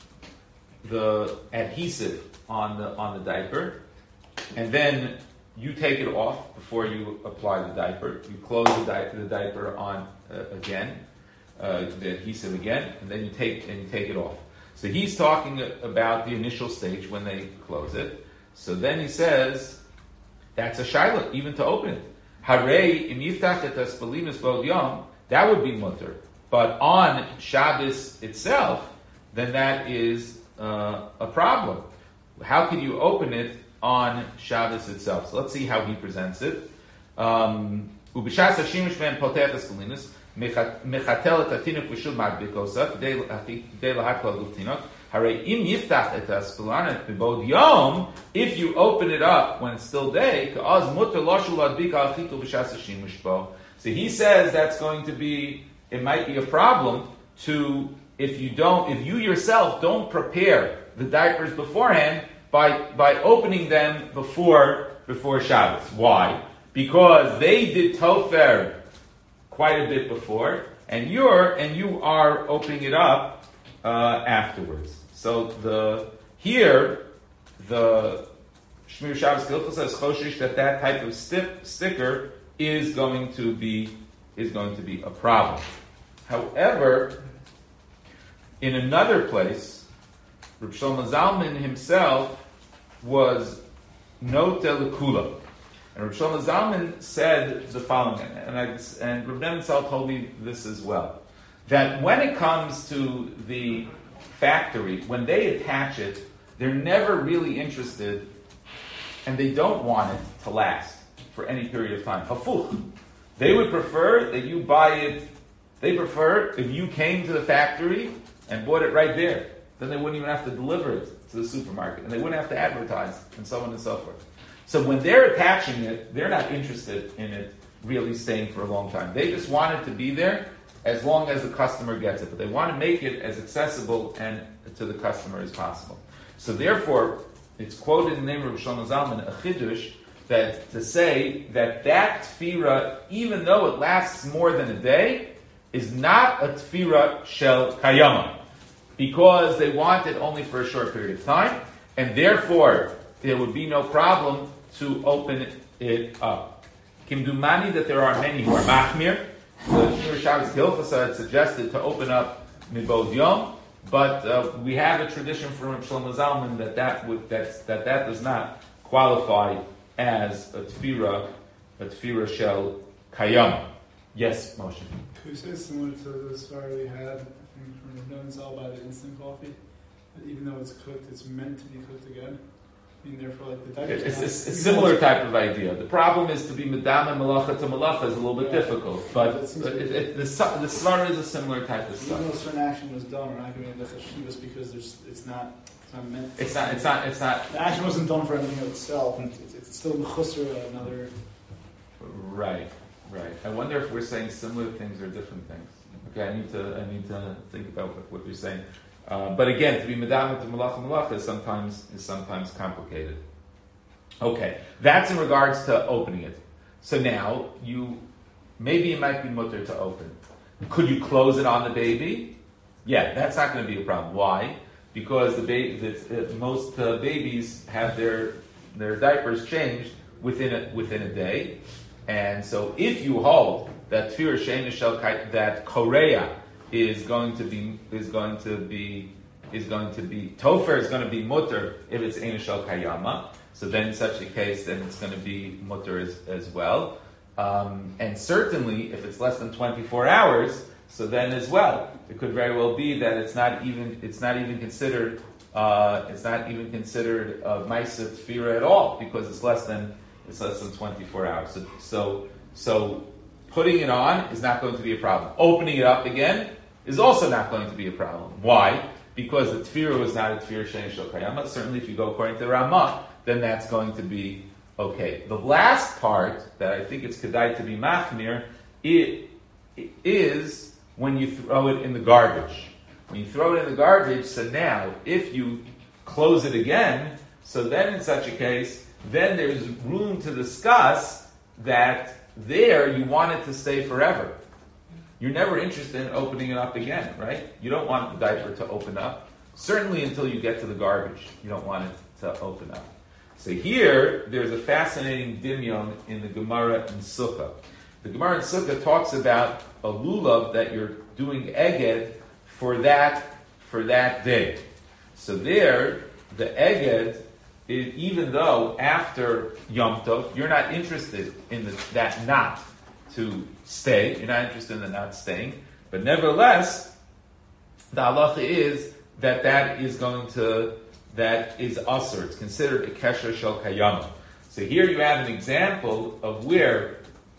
the adhesive on the on the diaper, and then you take it off before you apply the diaper. You close the, di- the diaper on uh, again, uh, the adhesive again, and then you take and you take it off. So he's talking about the initial stage when they close it. So then he says that's a shaila even to open it. Harei im yiftach et haspalinos bod yom, that would be mutter, but on Shabbos itself, then that is uh, a problem. How can you open it on Shabbos itself? So let's see how he presents it. Ubishas hashimish ben potech haspalinos mechatel et hatinuk v'shul madbikosa k'dei lahakla luftinok. Harei im yiftach et haspalanet b'bod yom, if you open it up when it's still day, ka'az mutter lo shul adbika achitu b'shas hashimish bo. So he says that's going to be, it might be a problem to, if you don't, if you yourself don't prepare the diapers beforehand by by opening them before before Shabbos. Why? Because they did tofer quite a bit before, and you're and you are opening it up uh, afterwards. So the here the Shmir Shabbos Kilchah says choshish that that type of stip, sticker is going to be is going to be a problem. However, in another place, Reb Shlomo Zalman himself was note l'kula, and Reb Shlomo Zalman said the following, and I, and Reb Nebenzahl told me this as well, that when it comes to the factory, when they attach it, they're never really interested, and they don't want it to last for any period of time. Hafuch, they would prefer that you buy it. They prefer if you came to the factory and bought it right there. Then they wouldn't even have to deliver it to the supermarket, and they wouldn't have to advertise, and so on and so forth. So when they're attaching it, they're not interested in it really staying for a long time. They just want it to be there as long as the customer gets it, but they want to make it as accessible and to the customer as possible. So therefore, it's quoted in the name of Shlomo Zalman, a chidush, that to say that that tefira, even though it lasts more than a day, is not a tefira shel kayama. because they want it only for a short period of time, and therefore there would be no problem to open it up. Kimdumani, that there are many who are machmir. The Shmir Shabbos Gilchasa had suggested to open up Mibod Yom, but uh, we have a tradition from Shlomo Zalman that that, would, that that that does not qualify as a tefira, a tefira shel kayam. Yes, Moshe. Could you say similar to the story we had, I think, from Rabbi Zal by the instant coffee? That even though it's cooked, it's meant to be cooked again? I mean, therefore, like the diapers. It's, it's a similar type of idea. The problem is to be medam and malacha to malacha is a little bit yeah. difficult, but it it, it, it, the the svara is a similar type of stuff. Even though a certain action was done, we're not giving it the chashivas because there's, it's not, it's not meant. It's not. It's not. It's not. The action wasn't done for anything of itself. It's, it's still mechusar another. Right. Right. I wonder if we're saying similar things or different things. Okay, I need to. I need to think about what, what you're saying. Uh, but again, to be medam to malacha malacha is sometimes is sometimes complicated. Okay, that's in regards to opening it. So now you maybe it might be mutter to open. Could you close it on the baby? Yeah, that's not going to be a problem. Why? Because the baby, the, uh, most uh, babies have their their diapers changed within a, within a day, and so if you hold that tefira she'ein shel kayama, that korea is going to be is going to be is going to be tofer is going to be mutter if it's ein shel kayama. So then, in such a case, then it's going to be mutter as, as well. Um, and certainly, if it's less than twenty-four hours, so then as well, it could very well be that it's not even it's not even considered uh, it's not even considered a ma'aseh tefira at all because it's less than it's less than twenty-four hours. So, so so putting it on is not going to be a problem. Opening it up again is also not going to be a problem. Why? Because the tefira was not a tefira she'ein shel kayama. Certainly, if you go according to Ramah, then that's going to be okay. The last part that I think it's kedai to be machmir it, it is when you throw it in the garbage. When you throw it in the garbage, so now if you close it again, so then in such a case, then there's room to discuss that there you want it to stay forever. You're never interested in opening it up again, right? You don't want the diaper to open up. Certainly until you get to the garbage, you don't want it to open up. So here, there's a fascinating dimyon in the Gemara in Sukkah. The Gemara in Sukkah talks about a lulav that you're doing eged for that for that day. So there, the eged, is, even though after Yom Tov, you're not interested in the, that knot to stay, you're not interested in the knot staying, but nevertheless, the halacha is that that is going to that is asur. It's considered a kesher shel kayama. So here you have an example of where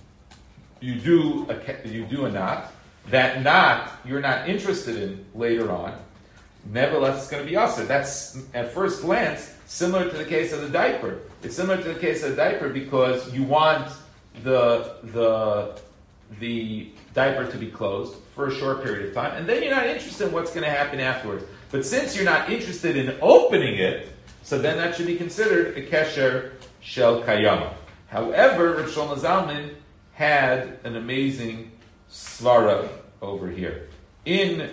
you do a you do a knot. That knot you're not interested in later on. Nevertheless, it's going to be asur. That's at first glance similar to the case of the diaper. It's similar to the case of the diaper because you want the the the diaper to be closed for a short period of time, and then you're not interested in what's going to happen afterwards. But since you're not interested in opening it, so then that should be considered a kesher shel kayama. However, Rav Shlomo Zalman had an amazing svara over here. In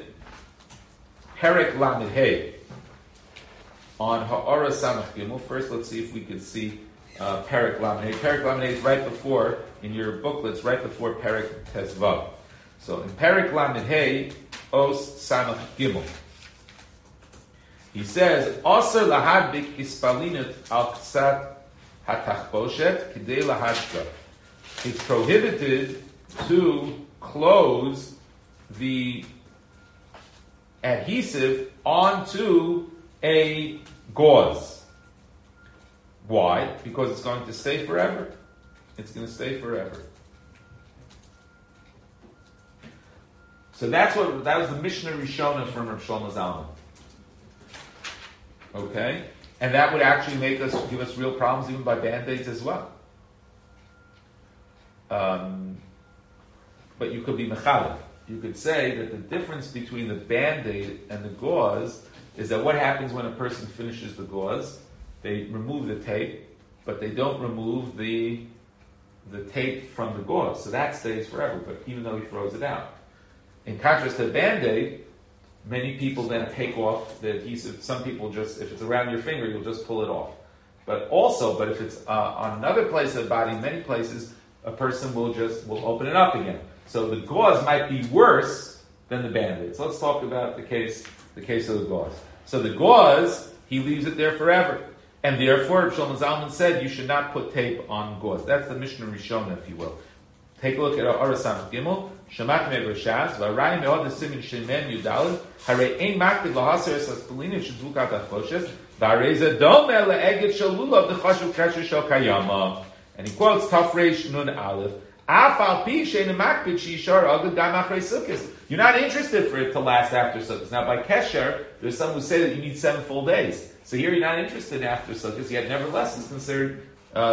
Perek Lamed Hey, on Ha'ara Samach Gimel, first let's see if we can see uh, Perek Lamed Hey. Perek Lamed Hey is right before, in your booklets, right before Perek Tezvav. So in Perek Lamed Hey, Os Samach Gimel, he says, "Aser lahadbik ispalinut al ksat hatachboshet kidei lahadka." It's prohibited to close the adhesive onto a gauze. Why? Because it's going to stay forever. It's going to stay forever. So that's what that was the Mishnah Rishona from Rav Shlomo Zalman. Okay? And that would actually make us, give us real problems even by Band-Aids as well. Um, but you could be mechalek. You could say that the difference between the Band-Aid and the gauze is that what happens when a person finishes the gauze, they remove the tape, but they don't remove the the tape from the gauze. So that stays forever, but even though he throws it out. In contrast to Band-Aid, many people then take off the adhesive. Some people just, if it's around your finger, you'll just pull it off. But also, but if it's uh, on another place of the body, many places, a person will just will open it up again. So the gauze might be worse than the Band-Aid. So let's talk about the case, the case of the gauze. So the gauze, he leaves it there forever. And therefore, Shlomo Zalman said you should not put tape on gauze. That's the Mishnah Rishona, if you will. Take a look at Arasan Gimel. Shamat me'er shas v'arai me'od simin shemen yudalid harei ein maktiv lahaser es aspelina shezvukat achoshes v'harei ze dome le'eged shel lulav d'chashuv kasher shel kayama. And he quotes Tafresh Nun Aleph. Af al pi she'en maktiv she'ishar agad gam achrei sukkos. You're not interested for it to last after sukkos. Now by kesher, there's some who say that you need seven full days. So here you're not interested after sukkos. Yet nevertheless, it's considered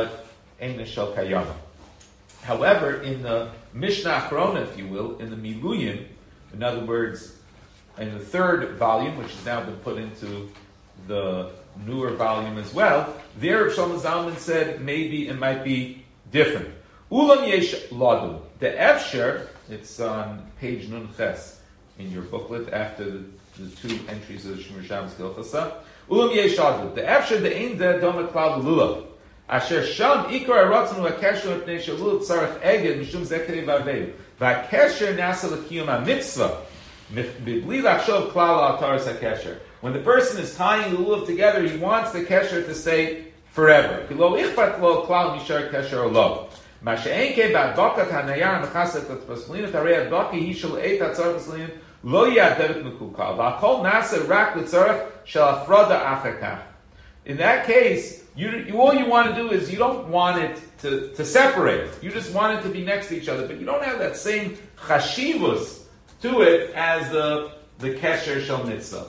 ein shel kayama. However, in the Mishnah Achrona, if you will, in the Miluyim, in other words, in the third volume, which has now been put into the newer volume as well, there Shlomo Zalman said maybe it might be different. Ulam yesh ladu. The Efsher, it's on page Nun Ches in your booklet after the, the two entries of the Shmur Shabbos Gilchasa. Ulam yesh ladu. The Efsher, the ein de doma klal lulav. Asher sham ikar aratzon u'akesher pnei shalul tzarech eged mishum zekerei v'avei v'akesher nasa l'kiyum ha'mitzvah b'bli lachshov klal ha'ataras ha'kesher. When the person is tying the lulav together, he wants the kesher to stay forever. Kilo ichpat lo klal mishar kesher lo. Ma she'en ke ba'adbakat ha'nayar mechaset atpaslina tarei adbaki hi shel eit ha'tzarech paslina lo yadevet mekukal v'akol nasa rak l'tzarech shel afroda achakach. In that case, You, you, all you want to do is you don't want it to, to separate. You just want it to be next to each other, but you don't have that same chashivus to it as the the kesher shel mitzvah.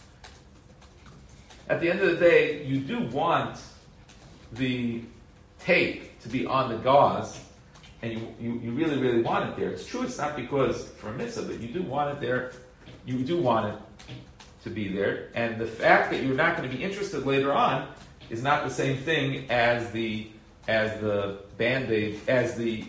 At the end of the day, you do want the tape to be on the gauze, and you, you, you really, really want it there. It's true, it's not because for a mitzvah, but you do want it there. You do want it to be there. And the fact that you're not going to be interested later on is not the same thing as the as the Band-Aid as the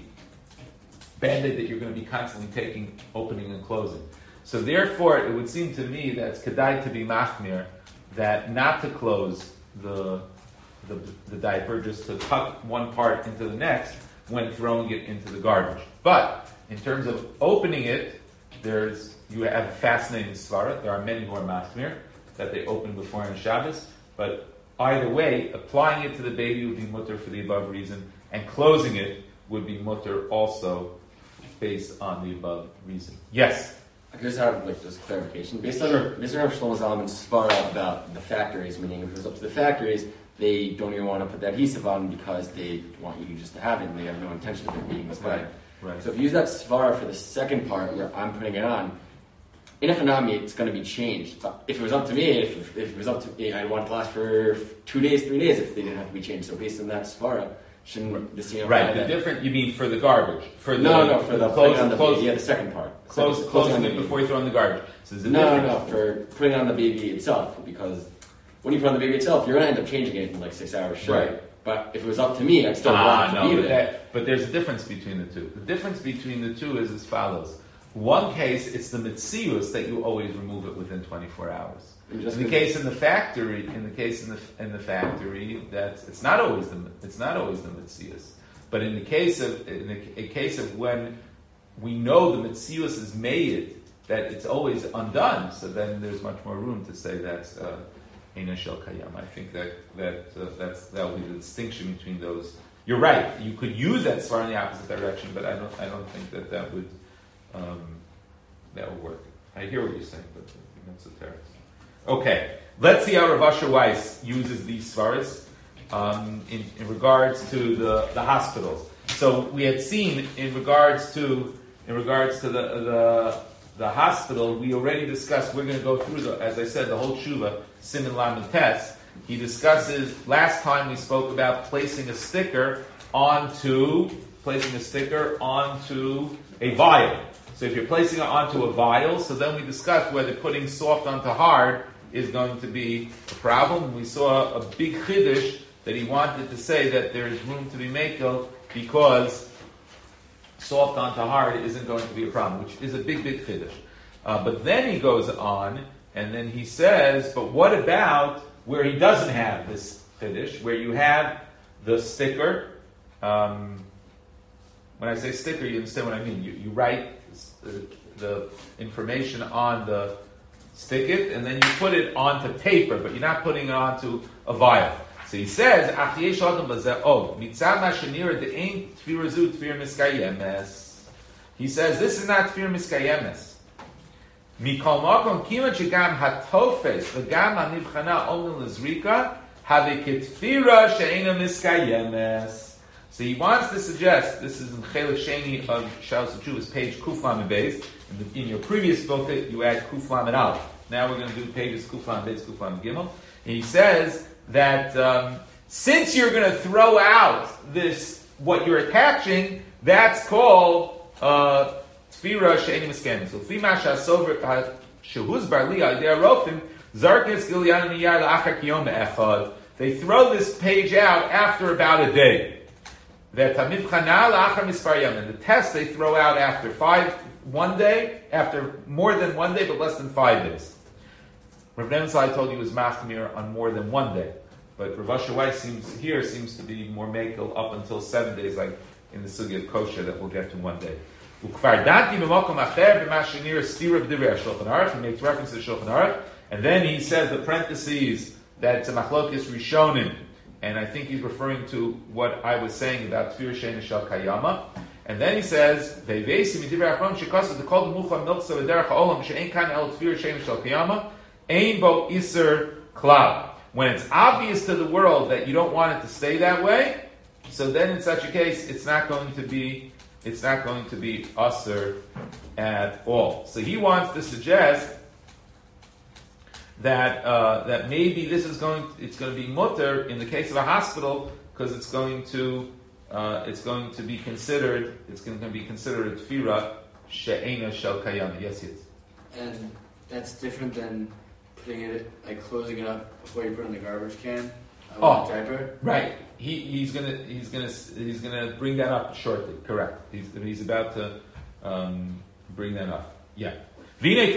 Band-Aid that you're going to be constantly taking, opening and closing. So therefore, it would seem to me that it's kedai to be machmir, that not to close the, the the diaper, just to tuck one part into the next when throwing it into the garbage. But in terms of opening it, there's you have a fascinating svara. There are many who are machmir that they open before on Shabbos, but either way, applying it to the baby would be mutter for the above reason, and closing it would be mutter also based on the above reason. Yes? I could just have like just clarification. Based on Sure. Mister Shlomo Zalman's svara about the factories, meaning if it was up to the factories, they don't even want to put the adhesive on because they want you just to have it and they have no intention of it being misguided. Right. So if you use that svara for the second part where I'm putting it on, in a Hanami, it's going to be changed. But if it was up to me, if, if it was up to me, I'd want it to last for two days, three days if they didn't have to be changed. So based on that svara, shouldn't the C M Right, the different, you mean for the garbage? For the, No, no, for the close, putting on the close, baby, yeah, the second part. close, Second- closing on the it baby. before you throw in the garbage. So there's a No, difference. no, for putting on the baby itself, because when you put on the baby itself, you're going to end up changing it in like six hours, sure. Right. But if it was up to me, I'd still Ah, want it to no, be but, there. that, but there's a difference between the two. The difference between the two is as follows. One case, it's the mitzius that you always remove it within twenty-four hours. And just In the because- case in the factory, in the case in the in the factory, that's it's not always the it's not always the mitzius. But in the case of in the a case of when we know the mitzius is made, that it's always undone. So then there's much more room to say that's eina shel kayam. I think that that uh, that's that will be the distinction between those. You're right. You could use that svar in the opposite direction, but I don't I don't think that that would um, that would work. I hear what you're saying, but that's a teretz. Okay, let's see how Rav Asher Weiss uses these svaras um, in, in regards to the, the hospitals. So we had seen in regards to in regards to the the, the hospital, we already discussed. We're going to go through the, as I said, the whole tshuva Siman Lamed Tes. He discusses. Last time we spoke about placing a sticker onto placing a sticker onto a vial. So if you're placing it onto a vial, so then we discussed whether putting soft onto hard is going to be a problem. We saw a big chiddush that he wanted to say that there is room to be makel because soft onto hard isn't going to be a problem, which is a big, big chiddush. Uh, but then he goes on, and then he says, but what about where he doesn't have this chiddush, where you have the sticker? Um, when I say sticker, you understand what I mean. You, you write the, the information on the stick it, and then you put it onto paper, but you're not putting it onto a vial. So he says, oh, he says, this is not tfir miskayemes. Mikol makom kivan shegam hatofes v'gam hanivchana omnu lezrika have ketfira she'ena miskayemes. So he wants to suggest, this is in Chelik Sheni of Shalos HaTshuvos, page Kuf Lamed Beis. In, the, in your previous book, you add Kuf Lamed Aleph. Now we're going to do pages Kuf Lamed Beis, Kuf Lamed Gimel. And he says that um, since you're going to throw out this, what you're attaching, that's called uh, Tfira She'eni Miskenim. So Fima Shasover Shehuz Barli Alidei Arofim Zarkes Gilyan Miyar La'achar Kiyom Echad. They throw this page out after about a day. The test they throw out after five, one day, after more than one day, but less than five days. Rav Nemesai told you he was machmir on more than one day, but Rav Asher Weiss seems here seems to be more makel up until seven days, like in the sugya of kosher that we'll get to one day. He makes reference to Shulchan Aruch, and then he says the parentheses that it's a machlokes rishonim. And I think he's referring to what I was saying about Tfir Shein Shel Kayama. And then he says, Ve'veisi midivrei achron shekasud dekol demucha miltza v'derech ha'olam she'ein kan el Tfir Shein Shel Kayama ein bo iser klal. When it's obvious to the world that you don't want it to stay that way, so then in such a case, it's not going to be, it's not going to be usher at all. So he wants to suggest that uh, that maybe this is going to, it's going to be mutter in the case of a hospital because it's going to uh, it's going to be considered it's going to be considered a tfira she'ena shel kayama. Yes, yes. And that's different than putting it like closing it up before you put it in the garbage can. Oh, the diaper. Right. He he's gonna he's gonna he's gonna bring that up shortly. Correct. He's he's about to um, bring that up. Yeah. So it's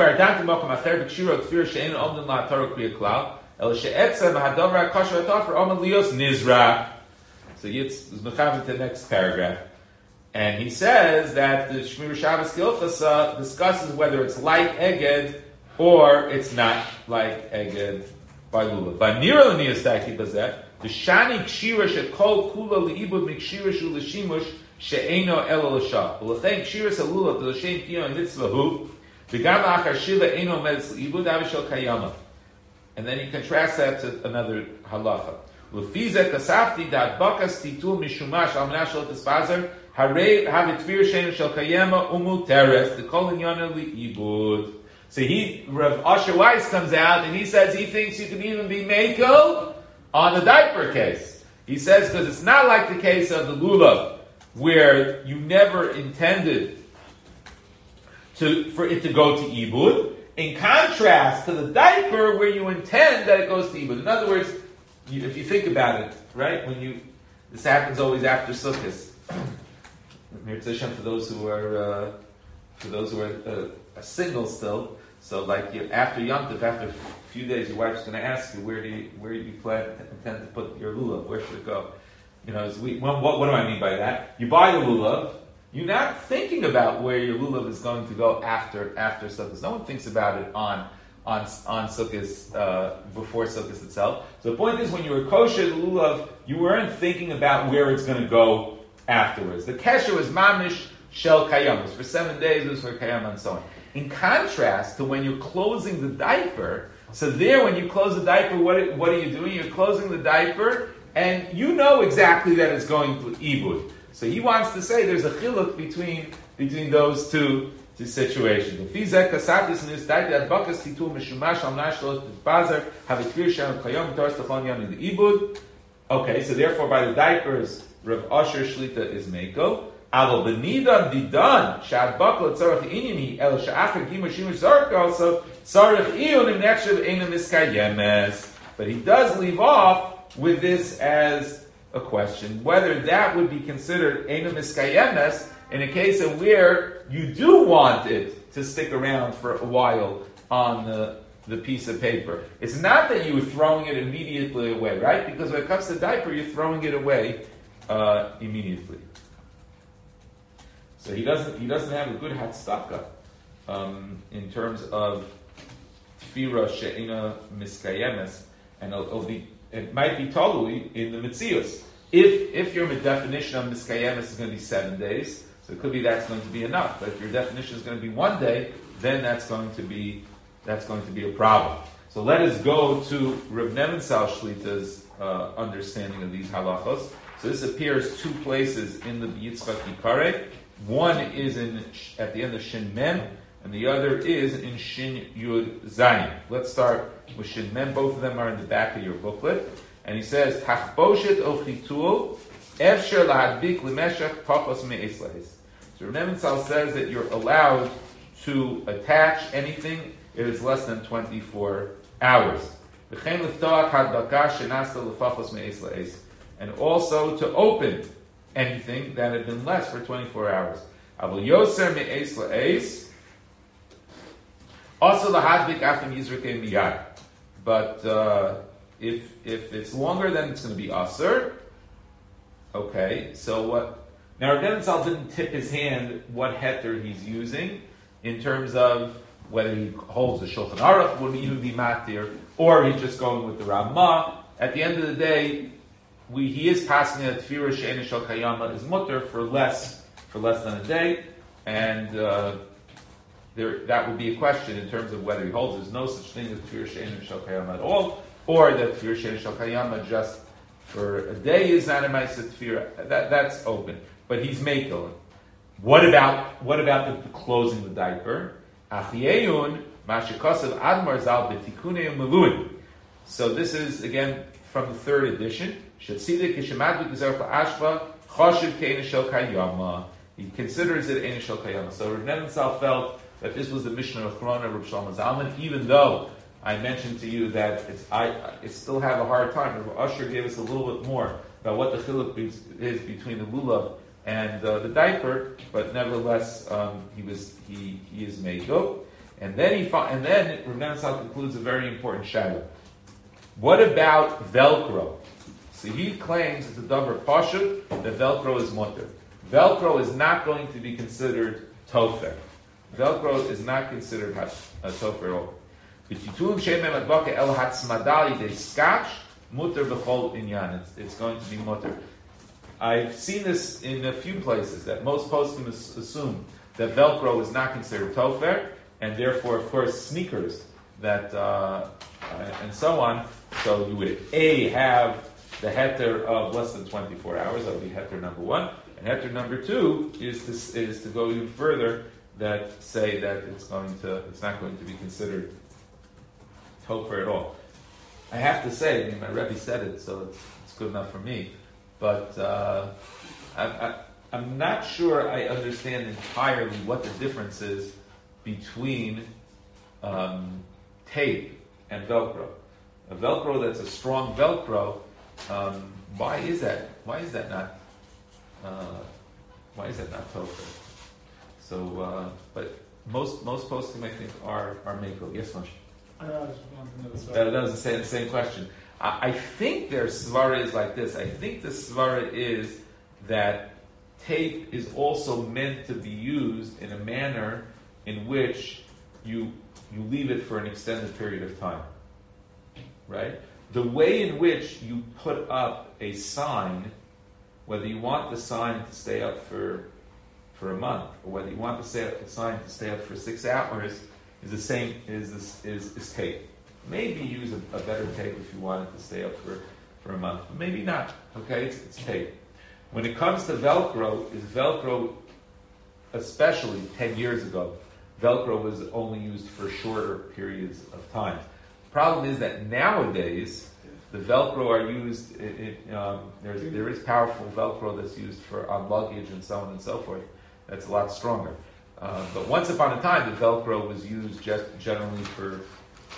mechaber to the next paragraph, and he says that the Shmir Shabbos Kilchasa discusses whether it's like Eged or it's not like Eged by Lulav. Vanira l'niyastaki bazeh the shani kshira shekol kula liibud mikshira shu l'shimush she'eno elo l'shah. V'lechein kshira salulav l'shem kiyon mitzvahu. And then he contrasts that to another halacha. So he, Rav Asher Weiss comes out and he says he thinks you can even be mekel on the diaper case. He says because it's not like the case of the lulav where you never intended To, for it to go to ibud, in contrast to the diaper where you intend that it goes to ibud. In other words, you, if you think about it, right, when you, this happens always after Sukkot. For those who are, uh, for those who are uh, single still, so like you, after Yom Tov, after a few days, your wife's going to ask you, where do you, where do you plan, intend to put your lulav? Where should it go? You know, as we, what, what do I mean by that? You buy the lulav. You're not thinking about where your lulav is going to go after after Sukkot. No one thinks about it on on on Sukkot uh, before Sukkot itself. So the point is, when you were kosher the lulav, you weren't thinking about where it's going to go afterwards. The kesher was mamish shel kayam. It was for seven days. It was for kayam and so on. In contrast to when you're closing the diaper, so there when you close the diaper, what what are you doing? You're closing the diaper, and you know exactly that it's going to ibud. So he wants to say there's a chiluk between between those two, two situations. Okay, so therefore by the diapers, Rav Asher Shlita is Meiko. But he does leave off with this as a question whether that would be considered Eina Miskayemes in a case of where you do want it to stick around for a while on the, the piece of paper. It's not that you were throwing it immediately away, right? Because when it comes to diaper, you're throwing it away uh, immediately. So he doesn't he doesn't have a good hatstaka um, in terms of tfira she'ina miskayemes, and it'll, it'll be it might be totally in the mitzius. If if your definition of miskayemes is going to be seven days, so it could be that's going to be enough. But if your definition is going to be one day, then that's going to be that's going to be a problem. So let us go to Rav Nebenzahl Shlita's uh, understanding of these halachos. So this appears two places in the Yitzchak Yikare. One is in at the end of Shin Mem, and the other is in Shin Yud Zayin. Let's start with Shin Mem. Both of them are in the back of your booklet. And he says, Tachboshet o chitul, efsher lahadbik lemeshach pachos me'es lahis. So Rav Nebenzahl says that you're allowed to attach anything if it's less than twenty-four hours. V'chein leftoach hadbaka shenasta lefachos me'es lahis. And also to open anything that had been less for twenty-four hours. Avol yoser me'es lahis, also lahadbik after yizrikei miyad. But uh, if if it's longer, then it's going to be aser. Okay, so what? Now, Rav Nebenzahl didn't tip his hand what heter he's using in terms of whether he holds the Shulchan Aruch would even be matir, or he's just going with the Ramah. At the end of the day, we he is passing a tefira she'ena shel kayama is mutter for less for less than a day, and uh, there that would be a question in terms of whether he holds there's no such thing as tefira she'ena shel kayama at all, or that tefira she'ena shel kayama just for a day is not a ma'aseh tefira. That that's open, but he's makel. What about what about the, the closing the diaper? Achiyeyun mashikosav admar zal b'tikunei meluin. So this is again from the third edition. Shetzidik yishemad b'gazar ashba chashiv ke'ena shel kayama. He considers it ena shel kayama. So Rav Nebenzahl felt that this was the Mishnah of Chrona Rav Shlomo Zalman, even though I mentioned to you that it's I, I still have a hard time. Rav Usher gave us a little bit more about what the chiluk is between the lulav and uh, the diaper, but nevertheless, um, he was he he is made go, and then he and then Rav Nebenzahl concludes a very important shadow. What about Velcro? So he claims it's a davar pashut that Velcro is mutter. Velcro is not going to be considered tofer. Velcro is not considered a tofer at all. Scotch mutter b'chol inyan. It's going to be mutter. I've seen this in a few places that most poskim assume that Velcro is not considered tofer, and therefore, of course, sneakers that uh, and so on. So you would a have the heter of less than twenty-four hours. That would be heter number one, and heter number two is to, is to go even further that say that it's going to it's not going to be considered tofer at all. I have to say, I mean, my Rebbe said it, so it's, it's good enough for me. But uh, I, I, I'm not sure I understand entirely what the difference is between um, tape and Velcro. A Velcro that's a strong Velcro, um, why is that? Why is that not? Uh, why is that not tofer? So, uh, but most most posting I think are are mako. Yes, Moshe. I know, I just wanted to know this. That, that was the same, the same question. I, I think their svara is like this. I think the svara is that tape is also meant to be used in a manner in which you you leave it for an extended period of time. Right? The way in which you put up a sign, whether you want the sign to stay up for for a month, or whether you want to stay up the sign to stay up for six hours, is the same is this is, is tape. Maybe use a, a better tape if you want it to stay up for, for a month. Maybe not. Okay, it's, it's tape. When it comes to Velcro, is Velcro, especially ten years ago, Velcro was only used for shorter periods of time. The problem is that nowadays the Velcro are used. It, it, um, there's, there is powerful Velcro that's used for on luggage and so on and so forth. That's a lot stronger. Uh, but once upon a time, the Velcro was used just generally for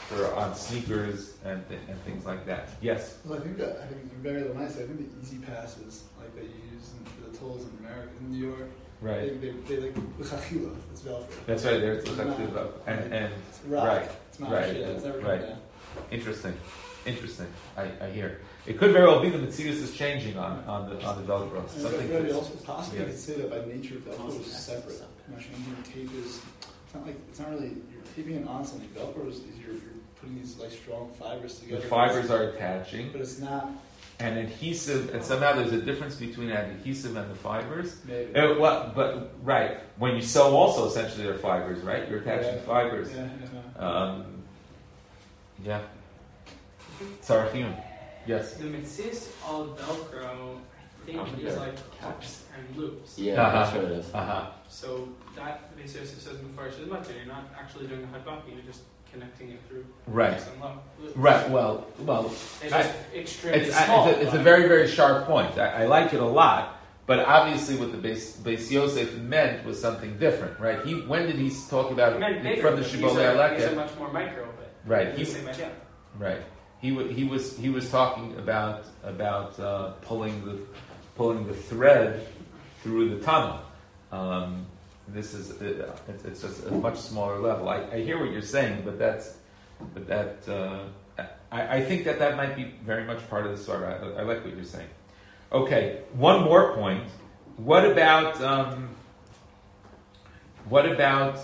for on sneakers and th- and things like that. Yes. Well, I think that I think very nice. I think the easy passes like they use in, for the tolls in America, in New York, Right. They, they, they like l'chachila. It's Velcro. That's right. There's It's the not- and and It's rock. right. It's not right, shit. It's never right. coming down. Interesting. Interesting. I, I hear. It could very well be the Metzius is changing on, on the on the Velcro. And Something. really fits. also possibly yeah. you could say that by nature Velcro is separate. You know, changing tape is it's not like it's not really you're taping it on something. Velcro is, is you're, you're putting these like strong fibers The together. fibers are attaching, but it's not and adhesive, and somehow there's a difference between that adhesive and the fibers. maybe. Uh, well, but right when you sew, also essentially they're fibers, right? You're attaching Yeah. fibers. Yeah, yeah. Um, yeah. Sarafim. Yes. The Metzius of Velcro thing I think is they're like caps. hooks and loops. Yeah, Uh-huh. that's what it is. Uh huh. So that Metzius says before it's just you're not actually doing a hadbaki, you're just connecting it through Right. hooks and lo- loops. Right. Well. Well. It's I- just extremely It's, I- small. it's, a, it's a but- very, very sharp point. I, I like it a lot, but obviously what the Beis, Beis Yosef meant was something different, right? He when did he talk about I meant bigger, from the but these Shibbolei are- These are Aleket? much more micro, but Right. the He, same idea. right. He wa- he was he was talking about about uh, pulling the pulling the thread through the tunnel. Um, this is uh, it's, it's just a much smaller level. I, I hear what you're saying, but that's but that uh, I, I think that that might be very much part of the story. I, I like what you're saying. Okay, one more point. What about um, what about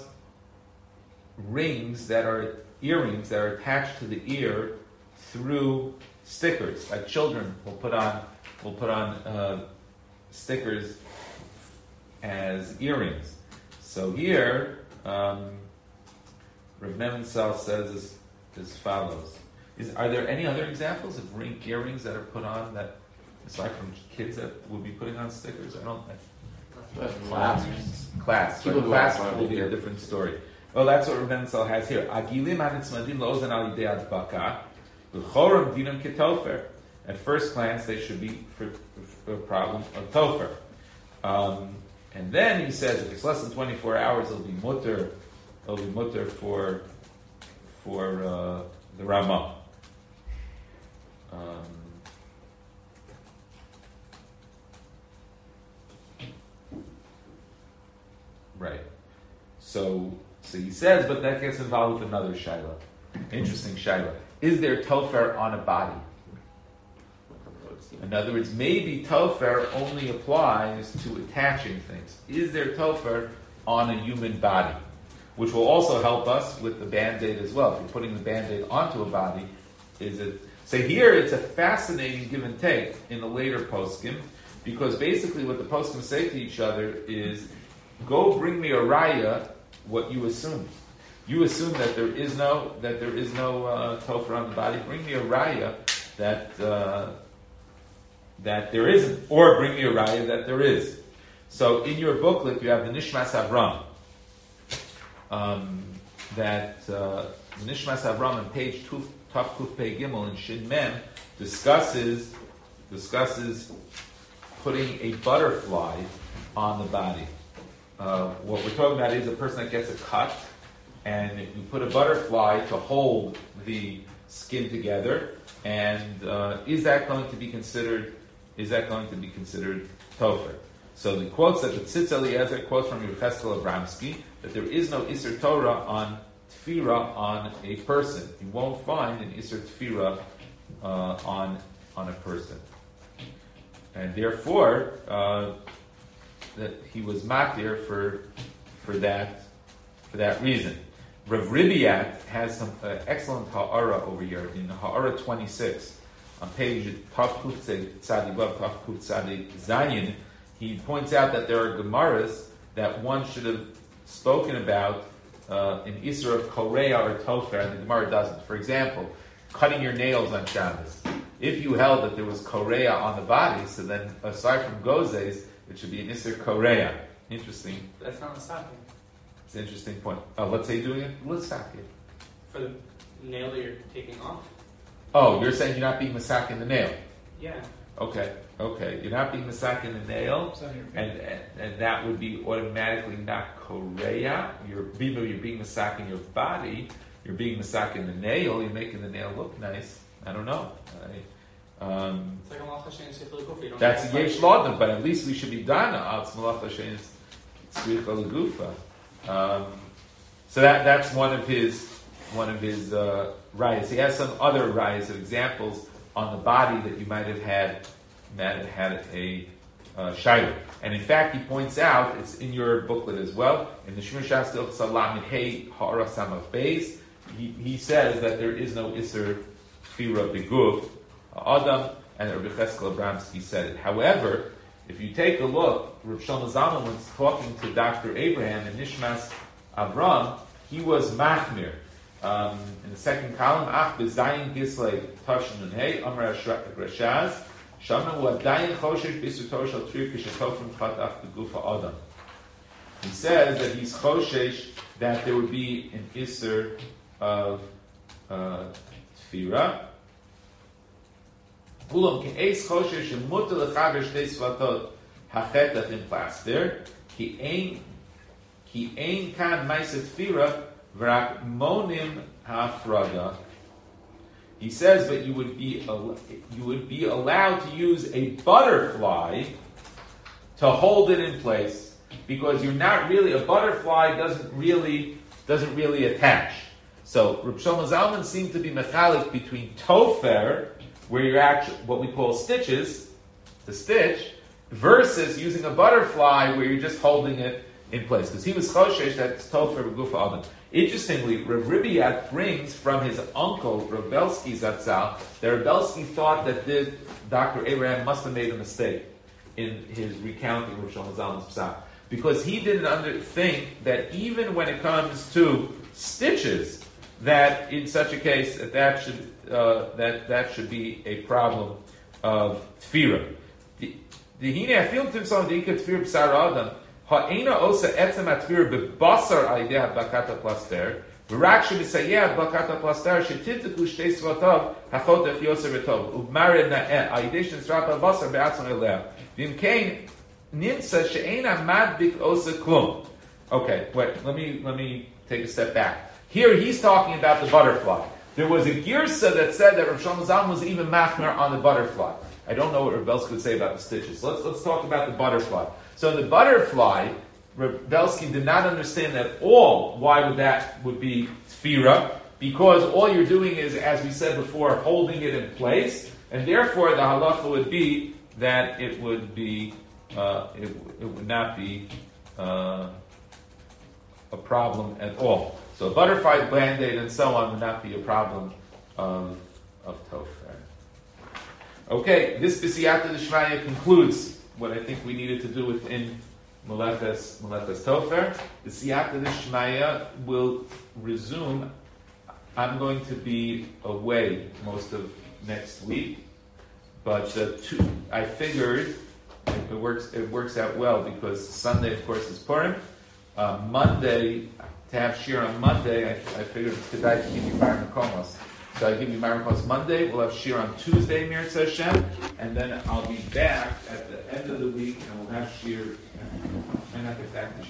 rings that are earrings that are attached to the ear through stickers? Like children will put on will put on uh, stickers as earrings. So here, um, Rav Nemensal says as, as follows: Is are there any other examples of ring earrings that are put on that, aside from kids, that would be putting on stickers? I don't. I, Class. class, People but who class are will be a different story. Well, that's what Rav Nemensal has here. Agilim hanitzmadim lo'ozen al yidei adbaka, v'choram dinam ketofer. At first glance, they should be for, for a problem of tofer. Um, and then he says, if it's less than twenty-four hours, it'll be mutter. It'll be mutter for for uh, the Ramah. Um, right. So, so he says, but that gets involved with another shaila. Interesting shaila. Is there tofer on a body? In other words, maybe tofer only applies to attaching things. Is there tofer on a human body? Which will also help us with the Band-Aid as well. If you're putting the Band-Aid onto a body, is it... So here it's a fascinating give and take in the later poskim, because basically what the poskim say to each other is, go bring me a raya, what you assume. You assume that there is no that there is no uh, tofer on the body. Bring me a raya that uh, that there isn't, or bring me a raya that there is. So in your booklet you have the Nishmas Avram. Um, that uh, the Nishmas Avram on page Tuf Kuf Pei Gimel in Shin Mem discusses discusses putting a butterfly on the body. Uh, what we're talking about is a person that gets a cut, and you put a butterfly to hold the skin together. And uh, is that going to be considered? Is that going to be considered tofer? So the quotes that the Tzitz Eliezer quotes from Yecheskel Abramsky that there is no Isser Torah on tefira on a person. You won't find an Isser tefira uh, on on a person, and therefore uh, that he was matir for for that for that reason. Rav Ribiat has some uh, excellent ha'ara over here in ha'ara twenty-six on page Tav Kuf Tzadi Vav Tav Kuf Tzadi Zayin. He points out that there are gemaras that one should have spoken about uh, in Isra of Korea or Tofer, and the Gemara doesn't. For example, cutting your nails on Shabbos. If you held that there was Korea on the body, so then aside from Gozes, it should be an Isra Korea. Interesting. That's not a stopping. It's an interesting point. Oh, let's say doing it. Let's stop here. For the nail that you're taking off? Oh, you're saying you're not being masak in the nail. Yeah. Okay, okay. You're not being masak in the nail. It's on your And, and and that would be automatically not korea. You're, even though you're being masak in your body, you're being masak in the nail, you're making the nail look nice. I don't know. I, um, It's like a malacha shein sheichel l'gufa. You don't that's have a to yesh touch it. laden, but at least we should be dana al malacha shein tzricha l'gufa. Um, so that that's one of his one of his uh, rayas. He has some other rayas of examples on the body that you might have had might have had a uh, shayla. And in fact, he points out, it's in your booklet as well, in the Shmir Shastil Salam Hey Ha'ara Samach Beis, he he says that there is no Isser Fira Beguf Adam, and Rabbi Cheskel Abramsky said it. However, if you take a look, Rabbi Shlomo Zalman was talking to Doctor Abraham in Nishmas Avram, he was Machmir. Um, in the second column, Ach Bezayin Gislei Tashin and Hey Amar Rashaz. Shama hu adayin choshesh b'isuto shel tfir kishetofim chatach begufa adam. He says that he's choshesh that there would be an iser of uh, tfira. Ulam ke'eis choshesh shemuta lechaver shtei svatot hachetach in plaster ki ein ki ein kan ma'aseh tfira v'rak monim ha'afrada. He says that you would be you would be allowed to use a butterfly to hold it in place because you're not really a butterfly doesn't really doesn't really attach. So Reb Shlomo Zalman seemed to be mechalik between tofer, where you're actually what we call stitches, to stitch, versus using a butterfly where you're just holding it in place. Because he was choshesh that it's tofer b'gufa adam. Interestingly, Rav Ribiat brings from his uncle, Rav Belsky Zatzal, that Rav Belsky thought that the, Doctor Abraham must have made a mistake in his recounting Rav Shlomo Zalman's psak. Because he didn't under, think that even when it comes to stitches, that in such a case, that that should, uh, that, that should be a problem of tefira. The Hine afil timsal deika tefira b'sar adam, ha'ena osa etzem atfir bebasar aideh bakata plaster, v'rak shebisayeh bakata plaster shetintiku shtei svatav hachotech yoser betov ubmared na'eh aideh shensrat al-basar be'atzon eleh v'imkein nimsa she'ena madbik osa klum. Okay, wait, let me let me take a step back. Here he's talking about the butterfly. There was a girsa that said that Rav Shlomo Zalman was even machmer on the butterfly. I don't know what Rav Belsky would say about the stitches. Let's let's talk about the butterfly. So the butterfly, Rav Belsky did not understand at all why would that would be tefira, because all you're doing is, as we said before, holding it in place, and therefore the halacha would be that it would be uh, it, it would not be uh, a problem at all. So a butterfly band-aid and so on would not be a problem of of tofer. Okay, this B'siyata D'Shmaya concludes what I think we needed to do within Melechas Melechas Tofer. The Siyata D'Shmaya will resume. I'm going to be away most of next week, but uh, two, I figured it works. It works out well because Sunday, of course, is Purim. Uh, Monday, to have shir on Monday, I, I figured it's good to give you Mar Makomos. So I give you Mar Makomos Monday. We'll have shir on Tuesday, Mirza Hashem, and then I'll be back at the end of the week, and we'll have shir. I might not get back to